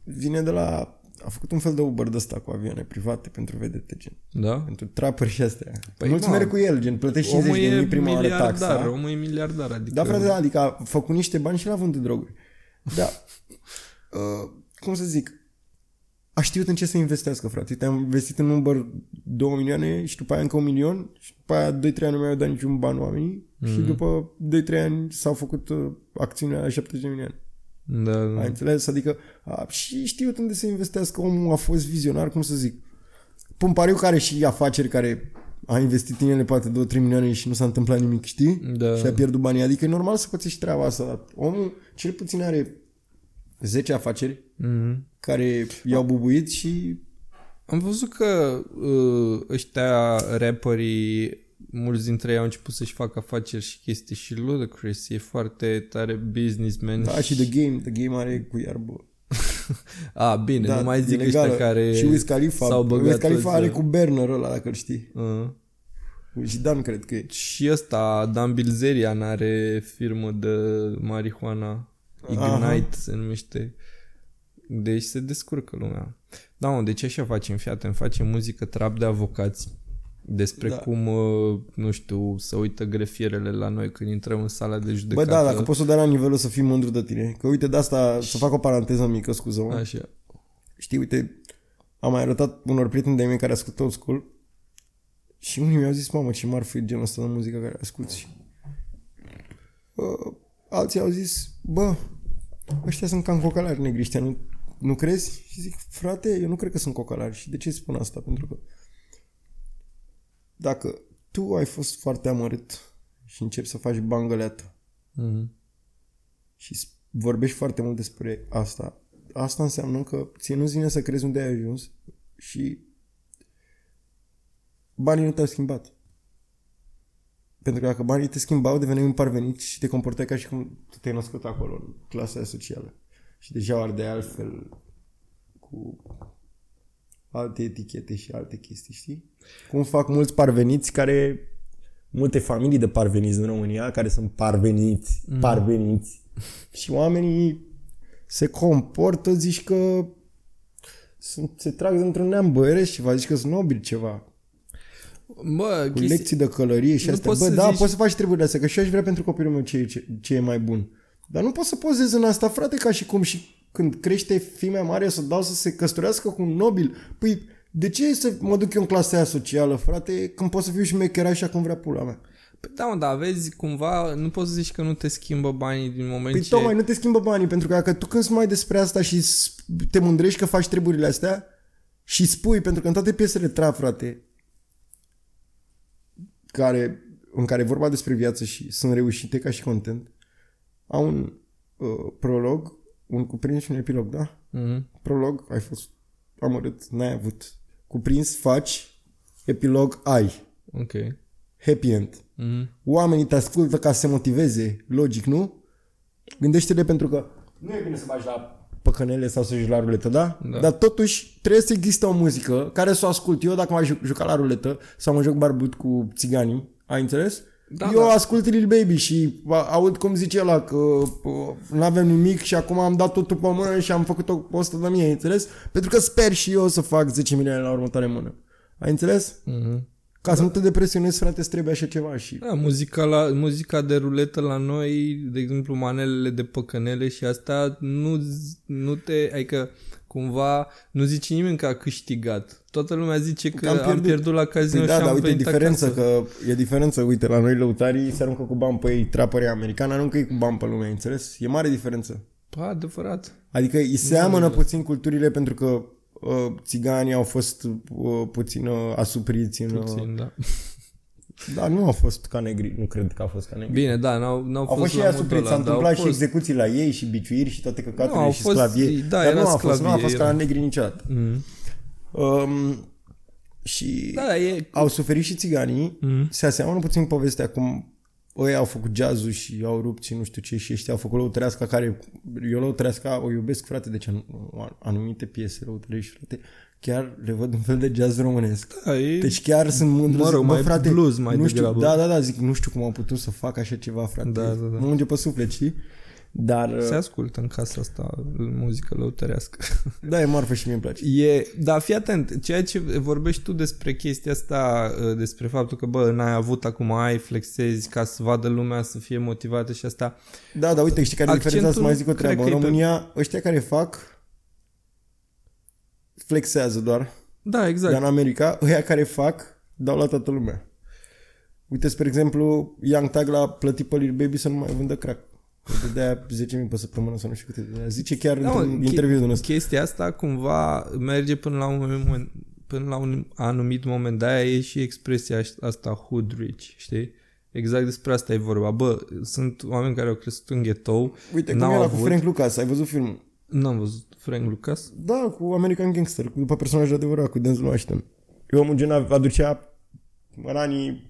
vine de la... A făcut un fel de Uber de ăsta cu avioane private pentru vedete, gen. Da? Pentru trapări și astea. Păi, mulți mă, merg cu el, gen, plătești cincizeci de mii prima oară taxa. Omul e miliardar, adică... Da, frate, adică a făcut niște bani și l-a vândut droguri. Da. uh, cum să zic? A știut în ce să investească, frate. Te-am investit în Uber două milioane și după aia încă un milion și după aia doi trei ani nu mi-au dat niciun ban oamenii mm. și după doi trei ani s-au făcut uh, acțiunea la șaptezeci de milioane. Da, da. Ai înțeles? Adică a, și știut unde să investească. Omul a fost vizionar, cum să zic. Pun pariu care și afaceri care a investit în ele poate două trei milioane și nu s-a întâmplat nimic, știi? Da. Și a pierdut banii. Adică e normal să pățești treaba asta. Dar omul cel puțin are zece afaceri mm-hmm. care i-au bubuit și... Am văzut că uh, ăștia rapperii, mulți dintre ei au început să-și facă afaceri și chestii și Ludacris e foarte tare businessman. Da, și The Game. The Game are cu iarbă. A, bine, da, nu mai zic ăștia care și Wiz Khalifa. s-au băgat Wiz Khalifa toți, are cu Berner ăla, dacă îl știi. Uh. Și Dan, cred că e. Și ăsta, Dan Bilzerian are firmă de marihuana. Ignite Aha. se numește. Deci se descurcă lumea. Da, mă, deci așa facem, fii atent, facem muzică trap de avocați despre da. cum, nu știu, să uită grefierele la noi când intrăm în sala de judecată. Bă, da, dacă poți să dai la nivelul să fii mândru de tine. Că uite, de asta, să fac o paranteză mică, scuză-mă. Așa. Știi, uite, am mai arătat unor prieteni de mei care ascultă old school și unii mi-au zis, mamă, ce marfă e genul ăsta de muzică care asculti. Și uh, alții au zis, bă, ăștia sunt cam cocalari negri ăștia, nu, nu crezi? Și zic, frate, eu nu cred că sunt cocalari. Și de ce spun asta? Pentru că dacă tu ai fost foarte amărât și începi să faci bangăleată mm-hmm. și vorbești foarte mult despre asta, asta înseamnă că ție nu-ți vine să crezi unde ai ajuns și banii nu te-au schimbat. Pentru că dacă banii te schimbau, deveneai un parvenit și te comportai ca și cum tu te-ai născut acolo, în clasa aia socială. Și deja ardeai altfel cu alte etichete și alte chestii, știi? Cum fac mulți parveniți care... Multe familii de parveniți în România care sunt parveniți, mm. parveniți. Și oamenii se comportă, zici că sunt, se trag într-un neam băieresc ceva, zici că sunt nobili ceva. Bă, cu chestii... lecții de călărie și astea. Bă, da, zici... poți să faci treburile astea, că și eu aș vrea pentru copilul meu ce, ce, ce e mai bun. Dar nu poți să pozezi în asta, frate, ca și cum și când crește fimea mare să dau să se căsătorească cu un nobil. Păi, de ce să mă duc eu în clasa aia socială, frate, când pot să fiu și mechera așa cum vrea pula mea? Păi da, mă, dar vezi, cumva, nu poți să zici că nu te schimbă banii din moment păi ce... Păi tocmai, nu te schimbă banii, pentru că dacă tu când mai despre asta și te mândrești că faci treburile astea și spui, pentru că în toate piesele trap, frate, care, în care e vorba despre viață și sunt reușite ca și content, au un uh, prolog, un cuprins și un epilog, da? Mm-hmm. Prolog, ai fost amărât, n-ai avut. Cuprins, faci, epilog, ai. Ok. Happy end. Mm-hmm. Oamenii te ascultă ca să se motiveze, logic, nu? Gândește-te pentru că nu e bine să bagi la păcănele sau să joci la ruletă, da? da? Dar totuși trebuie să existe o muzică care să o ascult eu dacă m-aș juca la ruletă sau mă joc barbut cu țiganii, ai înțeles? Da, eu da. ascult Lil Baby și aud cum zice ăla că nu avem nimic și acum am dat totul pe mână și am făcut o sută de mii, ai înțeles? Pentru că sper și eu să fac zece milioane la următoare mână. Ai înțeles? Mm-hmm. Ca să da. nu te depresionezi, frate, îți trebuie așa ceva și... Da, muzica, la, muzica de ruletă la noi, de exemplu, manelele de păcănele și asta, nu, nu te... Adică, cumva, nu zice nimeni că a câștigat. Toată lumea zice că, că am, pierdut. am pierdut la casino păi da, și am uite, venit diferență, acasă. Că e diferență, uite, la noi lăutarii se aruncă cu bani pe ei, trapării americani, aruncă ei cu bani pe lumea, înțeles? E mare diferență. Pa, adevărat. Adică îi seamănă puțin culturile pentru că uh, țiganii au fost uh, puțin uh, asupriți în... Puțin, uh, da. Da, nu au fost ca negri, nu cred că au fost ca negri. Bine, da, n-au, n-au au fost, fost și asupriți, s-au întâmplat și execuții la ei și biciuiri și toate căcaturile și fost, sclavie. Da, dar nu a fost, nu a fost ca la negri niciodată. Mm. Um, și da, e... au suferit și țiganii, mm. se aseamănă puțin povestea cum ăia au făcut jazzul și au rupt și nu știu ce și ăștia au făcut Lăutăreasca care, eu Lăutăreasca o iubesc, frate, deci anumite piese Lăutărești, frate, chiar le văd un fel de jazz românesc. Da, e... Deci chiar sunt mândru, mă rog, zic, bă, mai frate, blues mai nu știu, degrabă. da, da, da, zic, nu știu cum au putut să fac așa ceva, frate. Da, da, da. Mă unge pe suflet, știi? Dar... Se ascultă în casa asta muzică lăutărească. Da, e marfă și mie îmi place. E, dar fii atent, ceea ce vorbești tu despre chestia asta, despre faptul că, bă, n-ai avut, acum ai, flexezi ca să vadă lumea, să fie motivată și asta. Da, dar uite, știi care e diferența? Să mai zic o treabă. În România, pe... ăștia care fac, flexează doar. Da, exact. Dar în America, ăia care fac, dau la toată lumea. Uite, spre exemplu, Young Thug l-a plătit pe Lil Baby să nu mai vândă crack. De aia zece mii pe săptămână sau nu știu câte. Zice chiar da, într-un interviu din ăsta. Chestia asta cumva merge până la un moment, până la un anumit moment. De-aia e și expresia asta hood rich, știi? Exact despre asta e vorba. Bă, sunt oameni care au crescut în ghetto. Uite, cum era avut... cu Frank Lucas. Ai văzut filmul? N-am văzut Frank Lucas. Da, cu American Gangster, după personajul adevărat, cu Denzel Washington. Eu omul gen aducea în anii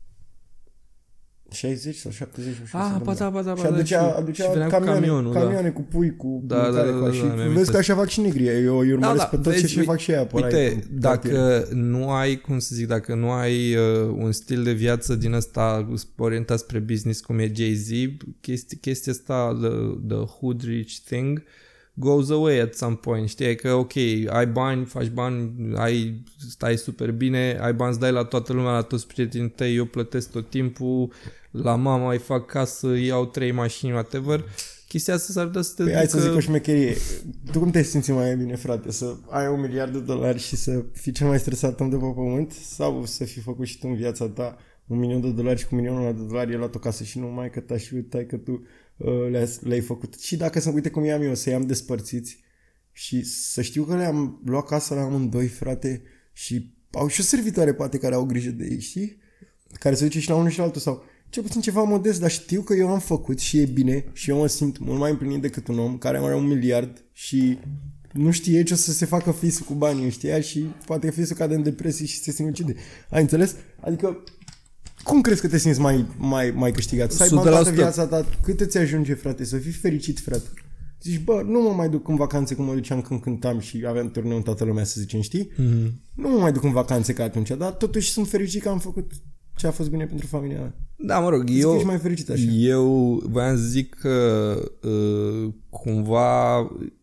șaizeci sau șaptezeci. Ah, pa, da, pa, da, și aducea, și, aducea și camioane, camionul, camioane da. cu pui, cu da, da, da, da, și da, vezi că așa fac și negri. Eu îi urmăresc da, da, pe tot ce și fac și aia. Uite, dacă nu ai, cum să zic, dacă nu ai uh, un stil de viață din ăsta orientat spre business, cum e Jay-Z, chestia, chestia asta, the, the hood rich thing, goes away at some point. Știi că, ok, ai bani, faci bani, ai, stai super bine, ai bani, îți dai la toată lumea, la toți prietenii tăi, eu plătesc tot timpul, la mama îi fac casă, iau trei mașini, whatever. Chestia asta s-ar putea să te păi ducă... hai să zic o șmecherie. Tu cum te simți mai bine, frate? Să ai un miliard de dolari și să fii cel mai stresat om de pe pământ? Sau să fi făcut și tu în viața ta un milion de dolari și cu milionul de dolari e luat o casă și numai că ta și tai că tu uh, le-ai, le-ai făcut? Și dacă să uite cum i-am eu, să i-am despărțiți și să știu că le-am luat casa la amândoi, frate, și au și o servitoare poate care au grijă de ei, știi? Care se duce și la unul și la altul sau... cel puțin ceva modest, dar știu că eu am făcut și e bine și eu mă simt mult mai împlinit decât un om care are un miliard și nu știe ce o să se facă fisul cu banii ăștia și poate fisul cade în depresie și se sinucide. Ai înțeles? Adică cum crezi că te simți mai, mai, mai câștigat? Să ai bani toată viața ta, cât îți ajunge, frate? Să fii fericit, frate. Zici, bă, nu mă mai duc în vacanțe cum mă duceam când cântam și aveam turneu în toată lumea, să zicem, știi? Mm-hmm. Nu mă mai duc în vacanțe ca atunci, dar totuși sunt fericit că am făcut ce a fost bine pentru familia mea. Da, mă rog, zic eu, mai fericit așa. eu voiam să zic că uh, cumva,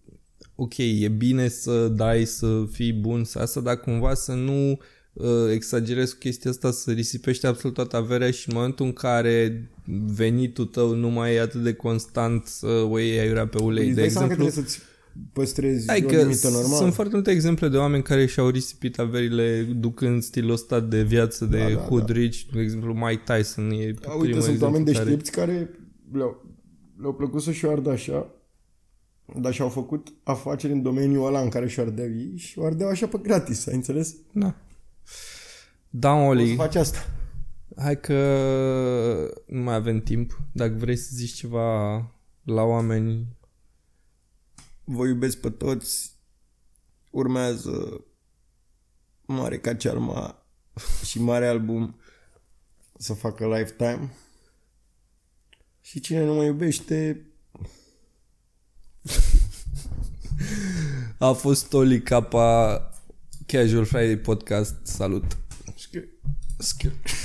ok, e bine să dai, să fii bun, să asta, dar cumva să nu uh, exagerezi cu chestia asta, să risipești absolut toată averea și în momentul în care venitul tău nu mai e atât de constant să o iei aiurea pe ulei. Îți de exemplu, păstrezi o limită normală. Sunt foarte multe exemple de oameni care și-au risipit averile ducând stilul ăsta de viață de da, da, hood da. rich. De exemplu, Mike Tyson e da, uite, sunt oameni deștepți care, care le-au, le-au plăcut să-și o ardă așa, dar și-au făcut afaceri în domeniul ăla în care și-o ardeau ei și o ardeau așa pe gratis, ai înțeles? Da. Da, Oli. O să faci asta. Hai că nu mai avem timp. Dacă vrei să zici ceva la oameni... Vă iubesc pe toți. Urmează Mare ca Cearma și mare album să facă Lifetime. Și cine nu mă iubește... A fost Oli Capa, Casual Friday Podcast. Salut! Schiu. Schiu.